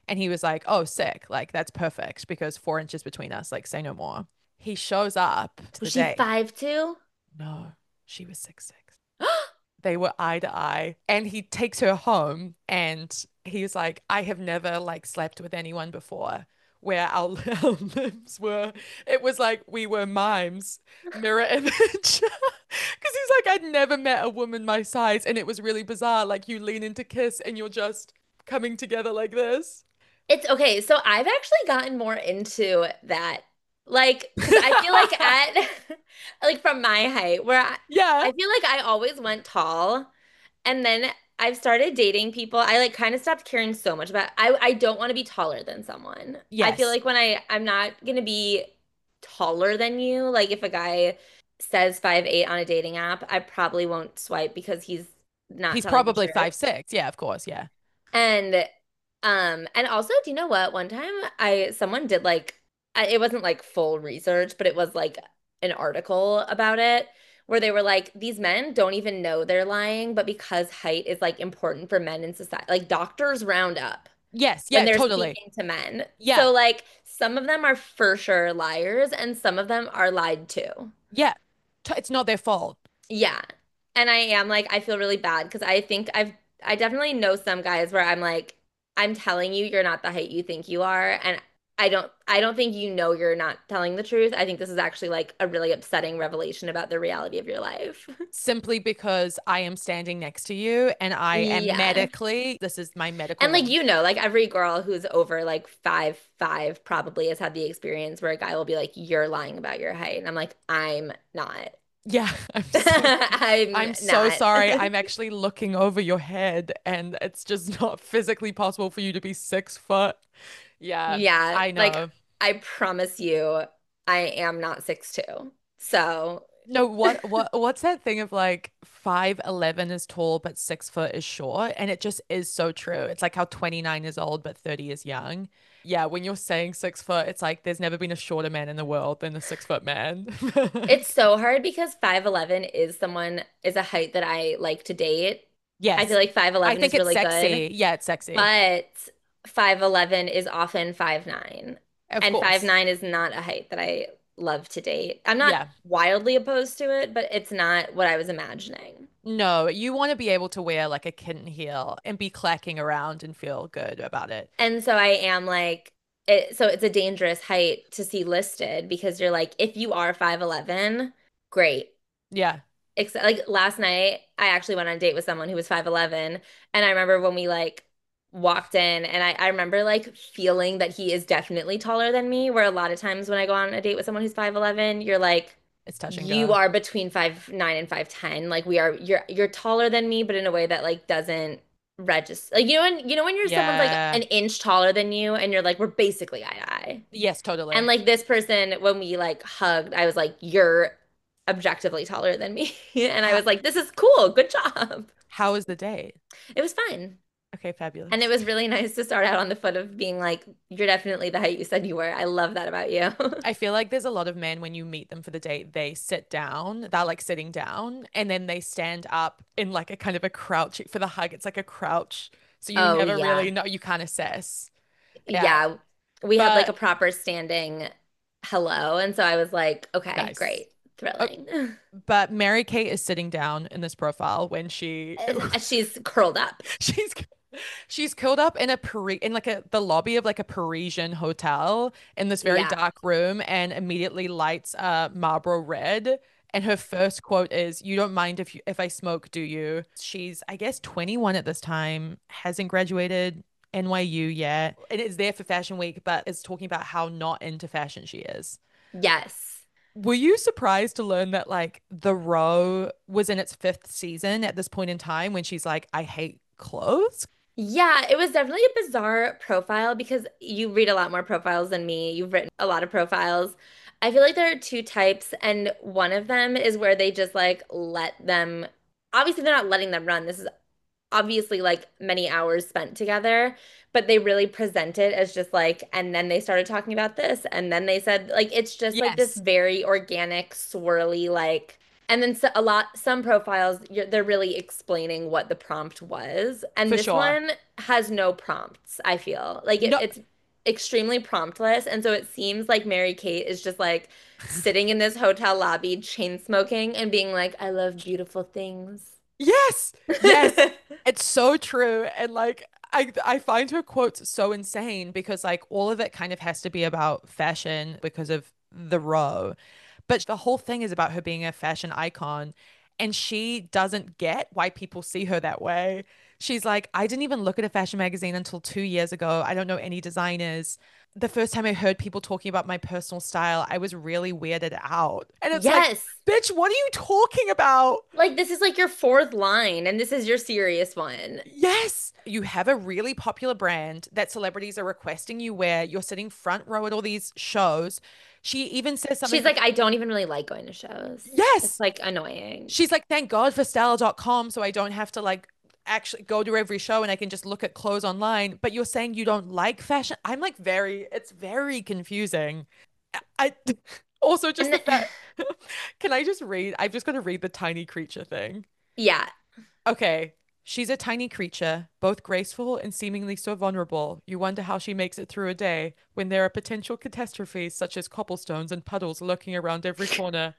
And he was like, oh, sick. Like, that's perfect because four inches between us. Like, say no more. He shows up to Was the she date. five two? No, she was six six. They were eye to eye. And he takes her home and he's like, I have never like slept with anyone before where our, our limbs were. It was like we were mimes, mirror image. Because he's like, I'd never met a woman my size. And it was really bizarre. Like you lean into kiss and you're just coming together like this. It's okay. So I've actually gotten more into that. Like, because I feel like at, like from my height, where I, Yeah. I feel like I always went tall. And then I've started dating people. I like kind of stopped caring so much about, I, I don't want to be taller than someone. I feel Yes. like when I, I'm not going to be taller than you. Like if a guy says five eight on a dating app, I probably won't swipe because he's not He's telling the probably truth. five six. Yeah, of course. Yeah. And um and also, do you know what? One time I someone did like I, it wasn't like full research, but it was like an article about it where they were like these men don't even know they're lying, but because height is like important for men in society, like doctors round up Yes. when Yeah, they're totally. speaking to men. Yeah. So like some of them are for sure liars and some of them are lied to. Yeah. T- It's not their fault. Yeah. And I am like, I feel really bad because I think I've, I definitely know some guys where I'm like, I'm telling you, you're not the height you think you are. And I don't, I don't think you know you're not telling the truth. I think this is actually like a really upsetting revelation about the reality of your life. Simply because I am standing next to you and I am Yeah. medically, this is my medical And like, link. you know, like every girl who's over like five, five probably has had the experience where a guy will be like, you're lying about your height. And I'm like, I'm not. Yeah, I'm so I'm I'm so not. sorry. I'm actually looking over your head and it's just not physically possible for you to be six foot. Yeah, Yeah, I like know. I promise you, I am not six two. So, No, what what what's that thing of like five eleven is tall but six foot is short? And it just is so true. It's like how twenty-nine is old but thirty is young. Yeah, when you're saying six foot, it's like there's never been a shorter man in the world than a six foot man. it's so hard because five eleven is someone is a height that I like to date. I feel Yes. like I five eleven think is it's really good, sexy. Yeah, it's sexy. but five eleven is often five nine. Of And five course. nine is not a height that I love to date. I'm not Yeah. wildly opposed to it, but it's not what I was imagining. No, you want to be able to wear like a kitten heel and be clacking around and feel good about it. And so I am like, it, so it's a dangerous height to see listed because you're like, if you are five eleven, great. Yeah. Except like last night, I actually went on a date with someone who was five eleven. And I remember when we like walked in, and I, I remember like feeling that he is definitely taller than me, where a lot of times when I go on a date with someone who's five eleven, you're like, It's touch and you go. are between five nine and five ten. Like we are, you're you're taller than me, but in a way that like doesn't register. Like you know when you know when you're someone's like Yeah. an inch taller than you, and you're like we're basically eye to eye. Yes, And totally. like this person, when we like hugged, I was like, you're objectively taller than me, and I How, was like, this is cool, good job. how is the date? It was fine. Okay, And it fabulous. was really nice to start out on the foot of being like, you're definitely the height you said you were. I love that about you. I feel like there's a lot of men when you meet them for the date, they sit down, they're like sitting down, and then they stand up in like a kind of a crouch for the hug. It's like a crouch. So you Oh never really yeah. know, you can't assess. Yeah. Yeah. We had like a But proper standing hello. And so I was like, okay, nice. great. Uh, Thrilling. but Mary Kate is sitting down in this profile when she And she's curled up. she's she's curled up in a Paris in like a the lobby of like a Parisian hotel in this very Yeah. dark room and immediately lights uh Marlboro Red. And her first quote is, "You don't mind if you if I smoke, do you?" She's, I guess, twenty-one at this time, hasn't graduated N Y U yet, and is there for Fashion Week, but is talking about how not into fashion she is. Yes. Were you surprised to learn that like The Row was in its fifth season at this point in time when she's like, I hate clothes? Yeah, it was definitely a bizarre profile because you read a lot more profiles than me. You've written a lot of profiles. I feel like there are two types, and one of them is where they just like let them, obviously, they're not letting them run. This is obviously like many hours spent together, but they really present it as just like, and then they started talking about this, and then they said, like, it's just like this Yes. very organic, swirly, like, And then so, a lot, some profiles, you're, they're really explaining what the prompt was. And For this sure. one has no prompts, I feel. Like it, No, it's extremely promptless. And so it seems like Mary Kate is just like sitting in this hotel lobby, chain smoking and being like, I love beautiful things. yes, yes, it's so true. And like, I I find her quotes so insane because like all of it kind of has to be about fashion because of the row. But the whole thing is about her being a fashion icon, and she doesn't get why people see her that way. She's like, I didn't even look at a fashion magazine until two years ago. I don't know any designers. The first time I heard people talking about my personal style, I was really weirded out. And it's like, Yes. bitch, what are you talking about? Like this is like your fourth line, and this is your serious one. Yes, you have a really popular brand that celebrities are requesting you wear. You're sitting front row at all these shows. She even says She's something, like, I don't even really like going to shows. It's yes. like annoying. She's like, thank God for style dot com so I don't have to like actually go to every show and I can just look at clothes online. But you're saying you don't like fashion? I'm like very, it's very confusing. I also just And the then, fact, can I just read? I'm just going to read the tiny creature thing. yeah, Okay. She's a tiny creature, both graceful and seemingly so vulnerable. You wonder how she makes it through a day when there are potential catastrophes such as cobblestones and puddles lurking around every corner.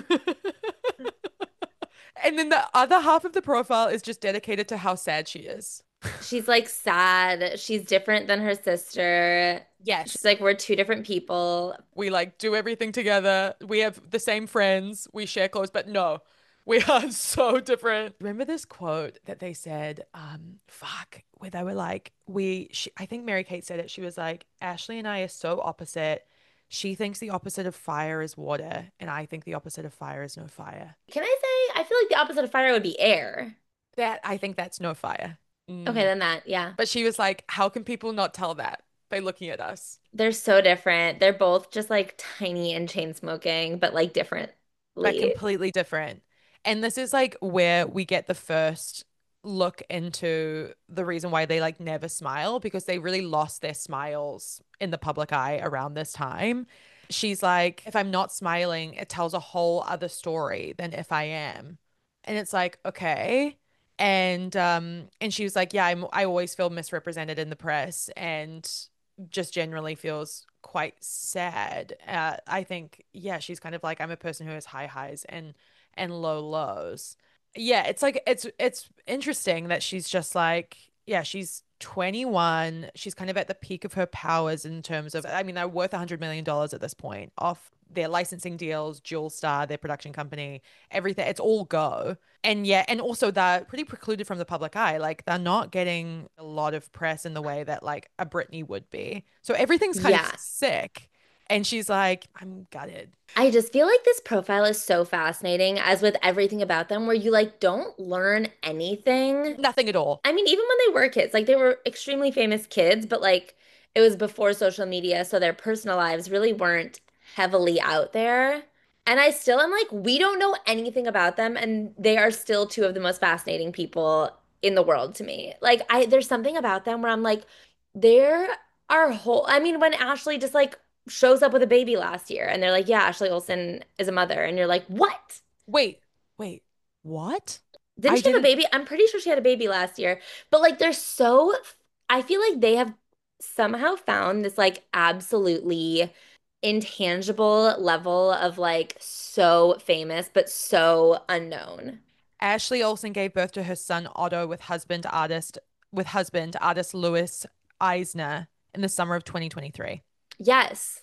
And then the other half of the profile is just dedicated to how sad she is. she's like sad. She's different than her sister. She's Yes. like, we're two different people. We like do everything together. We have the same friends. We share clothes, but no, we are so different. Remember this quote that they said, um, fuck, where they were like, we, she, I think Mary Kate said it. She was like, Ashley and I are so opposite. She thinks the opposite of fire is water, and I think the opposite of fire is no fire. Can I say, I feel like the opposite of fire would be air. That, I think that's no fire. Okay, Mm. then that, yeah. But she was like, how can people not tell that by looking at us? They're so different. They're both just like tiny and chain smoking, but like But differently. completely different. And this is like where we get the first look into the reason why they like never smile because they really lost their smiles in the public eye around this time. She's like, if I'm not smiling, it tells a whole other story than if I am. And it's like, okay. And um and she was like, yeah, I'm I always feel misrepresented in the press and just generally feels quite sad. Uh, I think, yeah, she's kind of like, I'm a person who has high highs and and low lows. Yeah, it's like it's it's interesting that she's just like, yeah, she's twenty-one. She's kind of at the peak of her powers in terms of, I mean, they're worth one hundred million dollars at this point off their licensing deals, Jewel Star, their production company, everything. It's all go. And yeah, and also they're pretty precluded from the public eye. Like they're not getting a lot of press in the way that like a Britney would be. So everything's kind of Yeah. sick. And she's like, I'm gutted. I just feel like this profile is so fascinating, as with everything about them, where you like don't learn anything. Nothing at all. I mean, even when they were kids, like they were extremely famous kids, but like it was before social media, so their personal lives really weren't heavily out there. And I still am like, we don't know anything about them, and they are still two of the most fascinating people in the world to me. Like I there's something about them where I'm like, there are whole I mean, when Ashley just like shows up with a baby last year and they're like, yeah, Ashley Olsen is a mother, and you're like, what? Wait, wait, what? Didn't I she have a didn't. baby? I'm pretty sure she had a baby last year. But like they're so I feel like they have somehow found this like absolutely intangible level of like so famous but so unknown. Ashley Olsen gave birth to her son Otto with husband artist with husband artist Louis Eisner in the summer of twenty twenty-three. Yes.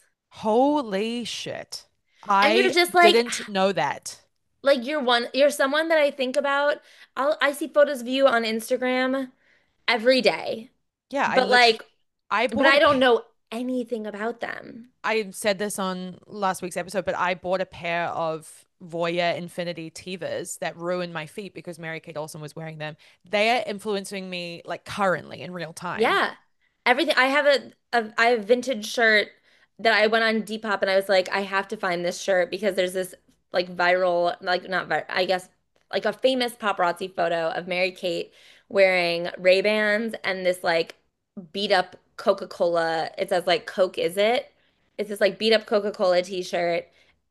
Holy shit. And you're I just like didn't know that. like you're one you're someone that I think about. I'll I see photos of you on Instagram every day. Yeah, I But literally like I but bought I a don't pa- know anything about them. I said this on last week's episode, but I bought a pair of Voya Infinity Tivas that ruined my feet because Mary Kate Olsen was wearing them. They are influencing me like currently in real time. Yeah. Everything. I have a, a I have a vintage shirt that I went on Depop and I was like, I have to find this shirt because there's this like viral, like not vi I guess like a famous paparazzi photo of Mary Kate wearing Ray-Bans and this like beat up Coca-Cola. It says like Coke is it? It's this like beat up Coca-Cola t-shirt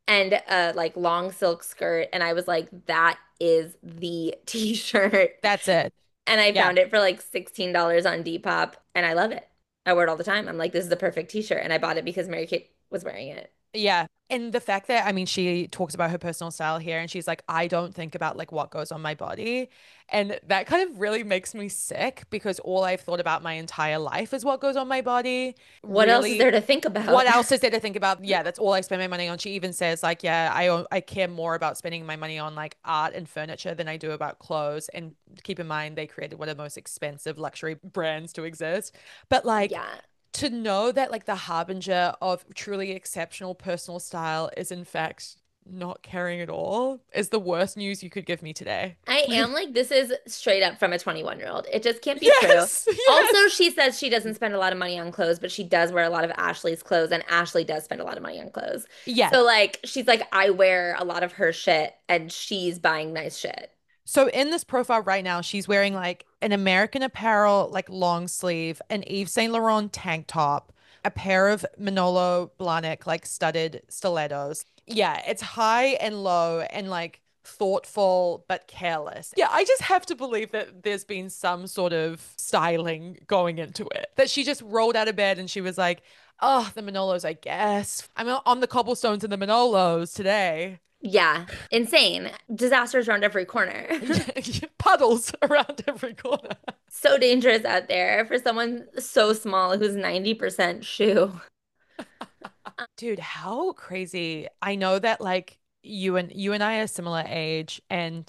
and a like long silk skirt. And I was like, that is the t-shirt. That's it. And I Yeah. found it for like sixteen dollars on Depop and I love it. I wear it all the time. I'm like, this is the perfect t-shirt. And I bought it because Mary Kate was wearing it. Yeah. And the fact that, I mean, she talks about her personal style here and she's like, I don't think about like what goes on my body. And that kind of really makes me sick because all I've thought about my entire life is what goes on my body. What else is Really, there to think what about? else is there to think about? Yeah, that's all I spend my money on. She even says like, yeah, I o- I care more about spending my money on like art and furniture than I do about clothes. And keep in mind, they created one of the most expensive luxury brands to exist. But like, Yeah. to know that like the harbinger of truly exceptional personal style is in fact not caring at all is the worst news you could give me today. I am Like, like, this is straight up from a twenty-one year old. It just can't be true. yes, Also, yes. she says she doesn't spend a lot of money on clothes, but she does wear a lot of Ashley's clothes, and Ashley does spend a lot of money on clothes. Yeah. So, like, she's like, I wear a lot of her shit, and she's buying nice shit. So in this profile right now, she's wearing like an American Apparel, like long sleeve, an Yves Saint Laurent tank top, a pair of Manolo Blahnik, like studded stilettos. Yeah, it's high and low and like thoughtful but careless. Yeah, I just have to believe that there's been some sort of styling going into it. That she just rolled out of bed and she was like, oh, the Manolos, I guess. I'm on the cobblestones in the Manolos today. Yeah, insane. Disasters around every corner. Puddles around every corner. So dangerous out there for someone so small who's ninety percent shoe. Dude, how crazy. I know that like you and you and I are similar age and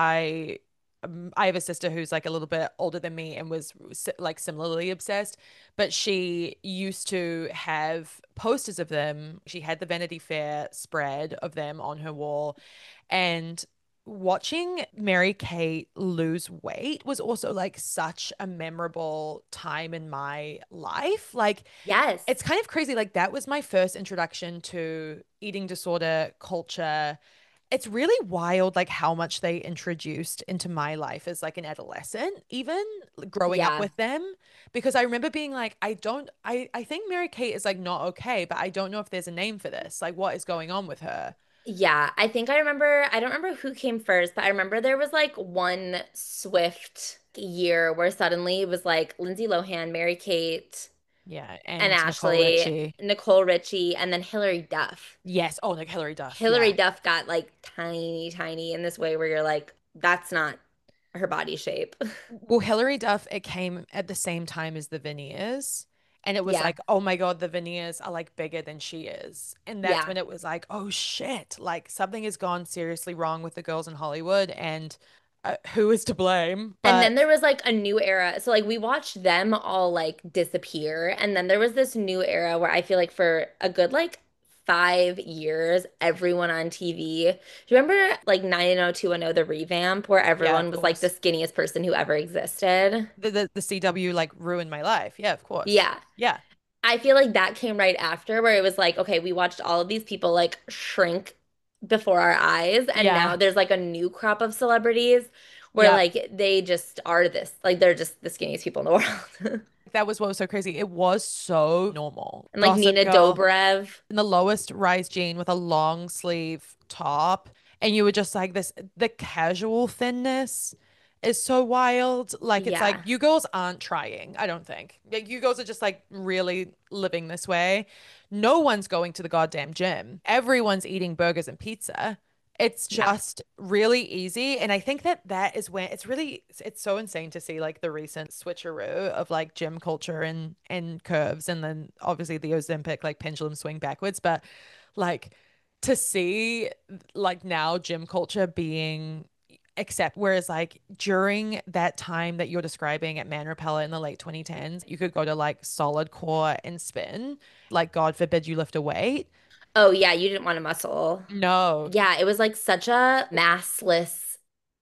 I um, I have a sister who's like a little bit older than me and was si- like similarly obsessed, but she used to have posters of them. She had the Vanity Fair spread of them on her wall. And watching Mary Kate lose weight was also like such a memorable time in my life. Like Yes. it's kind of crazy. Like that was my first introduction to eating disorder culture. It's really wild, like how much they introduced into my life as like an adolescent, even growing up Yeah. with them. Because I remember being like, I don't, I, I think Mary Kate is like not okay, but I don't know if there's a name for this. Like, what is going on with her? Yeah, I think I remember, I don't remember who came first, but I remember there was like one swift year where suddenly it was like Lindsay Lohan, Mary Kate, Yeah, and and Nicole Ashley, Richie. Nicole Richie, and then Hilary Duff. Yes. Oh, like Hilary Duff. Hilary Yeah. Duff got like tiny, tiny in this way where you're like, that's not her body shape. Well, Hilary Duff, it came at the same time as the veneers. And it was Yeah, like, oh my God, the veneers are like bigger than she is. And that's yeah. when it was like, oh shit, like something has gone seriously wrong with the girls in Hollywood and uh, who is to blame? And then But there was like a new era. So like we watched them all like disappear. And then there was this new era where I feel like for a good like five years, everyone on T V. Do you remember like nine oh two one oh the revamp where yeah, everyone of was like the course. skinniest person who ever existed? The, the, the C W like ruined my life. Yeah, of course. Yeah. Yeah. I feel like that came right after where it was like, okay, we watched all of these people like shrink before our eyes, and now Yeah. there's like a new crop of celebrities where Yeah. like they just are this, like they're just the skinniest people in the world. That was what was so crazy. It was so normal. And like Gossip Nina Girl Dobrev. in the lowest rise jean with a long sleeve top. And you were just like this, the casual thinness is so wild. Like it's like Yeah. you girls aren't trying, I don't think. Like you girls are just like really living this way. No one's going to the goddamn gym. Everyone's eating burgers and pizza. It's Yeah. just really easy. And I think that that is when it's really, it's so insane to see like the recent switcheroo of like gym culture and, and curves. And then obviously the Ozempic like pendulum swing backwards. But like to see like now gym culture being accept whereas like during that time that you're describing at Man Repeller in the late twenty tens, you could go to like solid core and spin. Like God forbid you lift a weight. Oh yeah, you didn't want a muscle. No, Yeah, it was like such a massless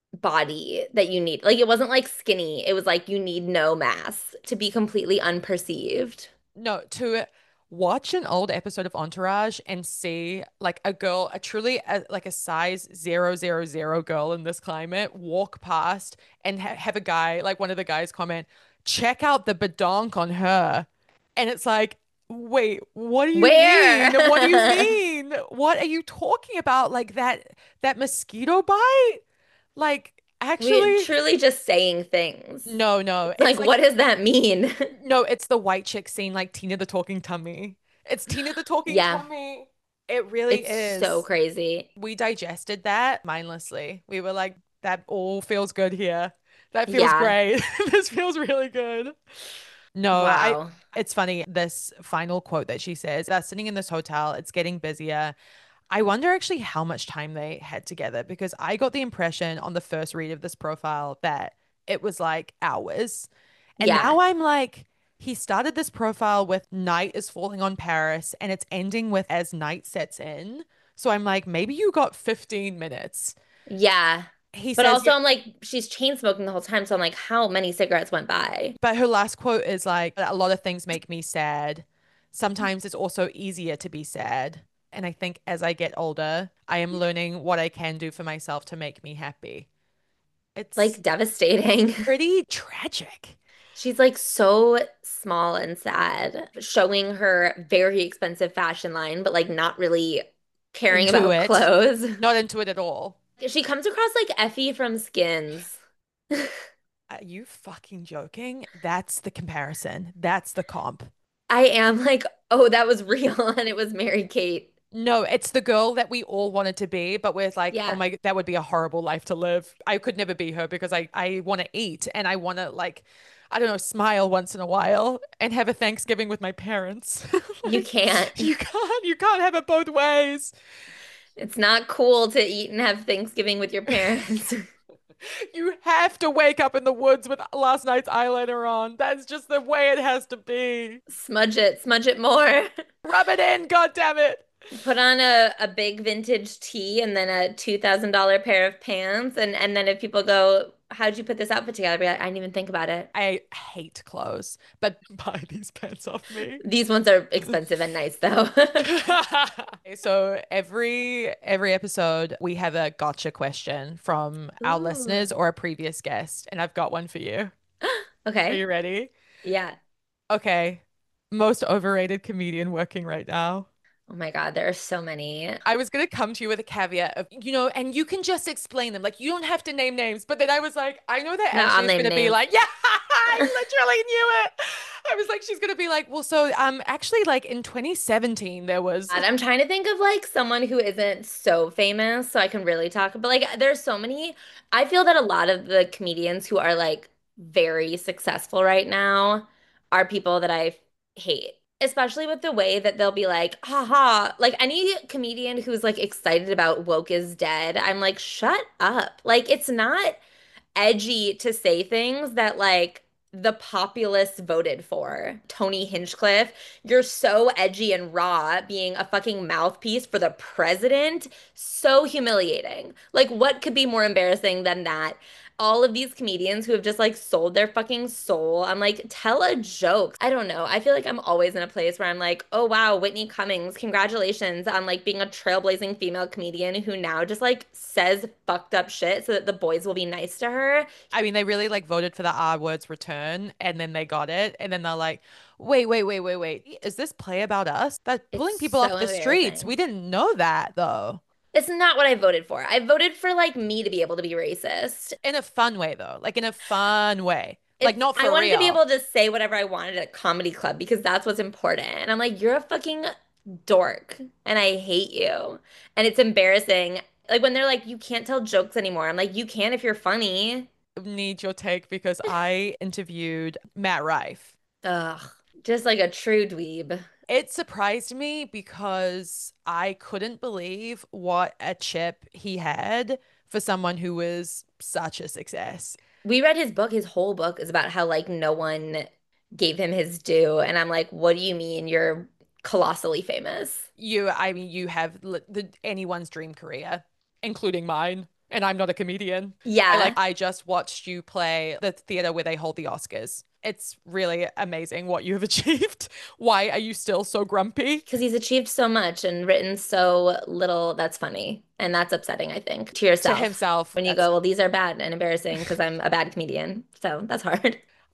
body that you need. Like it wasn't like skinny. It was like you need no mass to be completely unperceived. no, to watch an old episode of Entourage and see like a girl, a truly a, like a size zero zero zero girl in this climate walk past and ha have a guy, like one of the guys comment, check out the badonk on her. And it's like, wait, what do you mean? What do you Where? mean? mean? What are you talking about? Like that that mosquito bite? Like We actually, truly just saying things. no, no. Like, It's like what does that mean? no, it's the white chick scene like Tina the Talking Tummy. It's Tina the Talking Yeah, Tummy. It really it's so is. crazy. We digested that mindlessly. We were like, that all feels good here. That feels Yeah. great. This feels really good. No, I Wow. it's funny. This final quote that she says, they're sitting in this hotel, it's getting busier. I wonder actually how much time they had together because I got the impression on the first read of this profile that it was like hours. And Yeah. now I'm like, he started this profile with night is falling on Paris and it's ending with as night sets in. So I'm like, maybe you got fifteen minutes. Yeah. He But says, also, yeah, I'm like, she's chain smoking the whole time. So I'm like, how many cigarettes went by? but her last quote is like, a lot of things make me sad. Sometimes it's also easier to be sad. And I think as I get older, I am learning what I can do for myself to make me happy. It's Like, devastating. pretty tragic. She's like so small and sad, showing her very expensive fashion line, but like not really caring Into about it, clothes. not into it at all. She comes across like Effie from Skins. Are you fucking joking? That's the comparison. That's the comp. I am like, oh, that was real and it was Mary Kate. No, it's the girl that we all wanted to be, but we're like, oh Yeah, my, that would be a horrible life to live. I could never be her because I I want to eat and I want to like, I don't know, smile once in a while and have a Thanksgiving with my parents. you Like, can't. you can't, you can't have it both ways. It's not cool to eat and have Thanksgiving with your parents. You have to wake up in the woods with last night's eyeliner on. That's just the way it has to be. Smudge it, smudge it more. Rub it in, God damn it. Put on a, a big vintage tee and then a two thousand dollars pair of pants. And, and then if people go, how'd you put this outfit together? I'd be like, I didn't even think about it. I hate clothes, but buy these pants off me. These ones are expensive and nice though. So every every episode we have a gotcha question from our listeners Ooh. or a previous guest, and I've got one for you. Are Okay. you ready? Yeah. Okay. Most overrated comedian working right now. Oh my God, there are so many. I was gonna come to you with a caveat of, you know, and you can just explain them. Like you don't have to name names. But then I was like, I know that No, I'll Ashley's name gonna be names. like, yeah, I literally knew it. I was like, she's gonna be like, well, so um actually like in twenty seventeen there was God, I'm trying to think of like someone who isn't so famous so I can really talk. But like, there's so many. I feel that a lot of the comedians who are like very successful right now are people that I hate, especially with the way that they'll be like, haha, like any comedian who's like excited about woke is dead. I'm like, shut up. Like, it's not edgy to say things that like the populace voted for. Tony Hinchcliffe, you're so edgy and raw being a fucking mouthpiece for the president. So humiliating. Like, what could be more embarrassing than that? All of these comedians who have just like sold their fucking soul. I'm like, tell a joke. I don't know. I feel like I'm always in a place where I'm like, oh wow, Whitney Cummings, congratulations on like being a trailblazing female comedian who now just like says fucked up shit so that the boys will be nice to her. I mean, they really like voted for the R words return and then they got it. And then they're like, wait, wait, wait, wait, wait. Is this play about us? That's It's pulling people so off the streets. We embarrassing. didn't know that though. It's not what I voted for. I voted for like me to be able to be racist. In a fun way though. Like in a fun way. Like It's not I for wanted to be real. able to say whatever I wanted at a comedy club because that's what's important. And I'm like, you're a fucking dork and I hate you. And it's embarrassing. Like when they're like, you can't tell jokes anymore. I'm like, you can if you're funny. Need your take because I interviewed Matt Rife. Ugh. Just like a true dweeb. It surprised me because I couldn't believe what a chip he had for someone who was such a success. We read his book. His whole book is about how like no one gave him his due. And I'm like, what do you mean you're colossally famous? You, I mean, you have li- the anyone's dream career, including mine, and I'm not a comedian. I like, Yeah. I just watched you play the theater where they hold the Oscars. It's really amazing what you have achieved. Why are you still so grumpy? Because he's achieved so much and written so little that's funny. And that's upsetting, I think, to To yourself. himself, When you that's go, well, these are bad and embarrassing because I'm a bad comedian. So that's hard.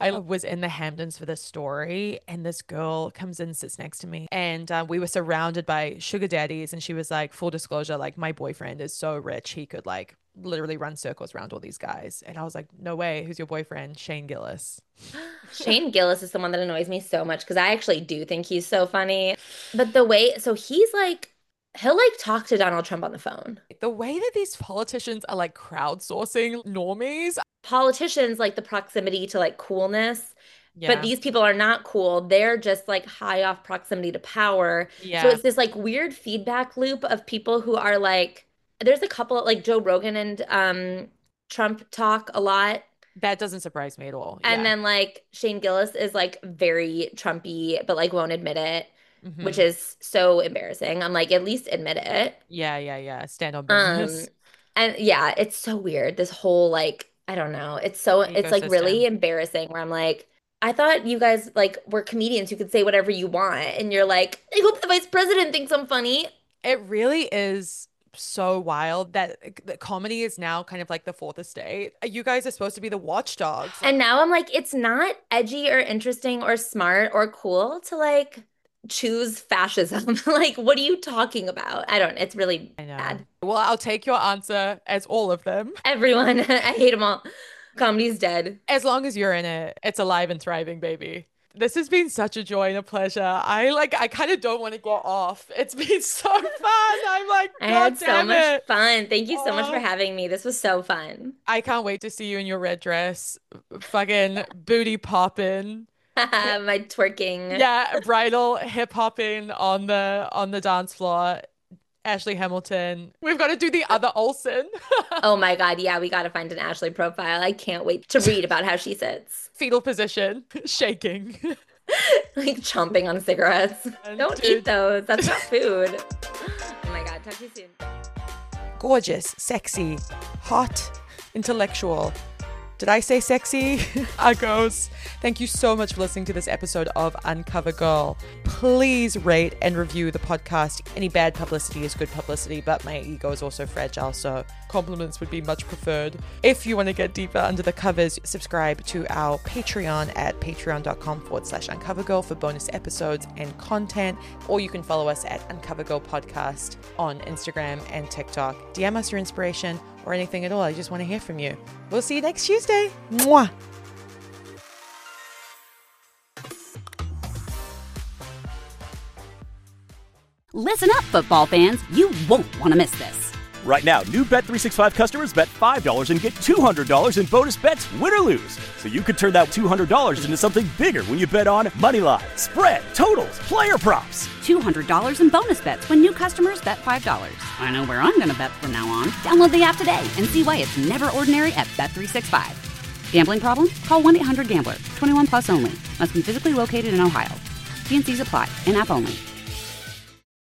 I was in the Hamptons for this story, and this girl comes in and sits next to me, and uh, we were surrounded by sugar daddies, and she was like, full disclosure, like, my boyfriend is so rich he could like literally run circles around all these guys. And I was like, no way. Who's your boyfriend? Shane Gillis. Shane Gillis is the one that annoys me so much because I actually do think he's so funny. But the way, so he's like, he'll like talk to Donald Trump on the phone. The way that these politicians are like crowdsourcing normies. Politicians like the proximity to like coolness, Yeah. but these people are not cool. They're just like high off proximity to power. Yeah. So it's this like weird feedback loop of people who are like, there's a couple like Joe Rogan and um Trump talk a lot. That doesn't surprise me at all. And yeah. then like Shane Gillis is like very Trumpy, but like won't admit it, Mhm. which is so embarrassing. I'm like, at least admit it. Yeah, yeah, yeah. Stand on Um, business. and yeah, it's so weird. This whole like, I don't know. It's so it's like really Ecosystem. embarrassing where I'm like, I thought you guys like were comedians who could say whatever you want. And you're like, I hope the vice president thinks I'm funny. It really is so wild that the comedy is now kind of like the fourth estate. You guys are supposed to be the watchdogs. And now I'm like, it's not edgy or interesting or smart or cool to like choose fascism. Like, what are you talking about? I don't, it's really I know. bad. Well, I'll take your answer as all of them. Everyone, I hate them all. Comedy's dead. As long as you're in it, it's alive and thriving, baby. This has been such a joy and a pleasure. I like, I kind of don't want to get off. It's been so fun. I'm like, I God had so damn much it. fun. Thank you so much for Oh. having me. This was so fun. I can't wait to see you in your red dress, fucking booty popping. My twerking. Yeah, bridal hip hopping on the on the dance floor. Ashley Hamilton. We've got to do the other Olsen. Oh my God. Yeah, we got to find an Ashley profile. I can't wait to read about how she sits. Fetal position, shaking. Like chomping on cigarettes. Don't Dude. eat those. That's not food. Oh my God. Talk to you soon. Gorgeous, sexy, hot, intellectual. Did I say sexy? Uggos. Thank you so much for listening to this episode of Uncover Girl. Please rate and review the podcast. Any bad publicity is good publicity, but my ego is also fragile, so compliments would be much preferred. If you want to get deeper under the covers, subscribe to our Patreon at patreon.com forward slash Uncover Girl for bonus episodes and content, or you can follow us at Uncover Girl Podcast on Instagram and TikTok. D M us your inspiration or anything at all. I just want to hear from you. We'll see you next Tuesday. Mwah. Listen up, football fans. You won't want to miss this. Right now, new Bet three sixty-five customers bet five dollars and get two hundred dollars in bonus bets, win or lose. So you could turn that two hundred dollars into something bigger when you bet on moneyline, spread, totals, player props. two hundred dollars in bonus bets when new customers bet five dollars. I know where I'm going to bet from now on. Download the app today and see why it's never ordinary at Bet three sixty-five. Gambling problem? Call one eight hundred gambler. twenty-one plus only. Must be physically located in Ohio. T and C's apply. In-app only.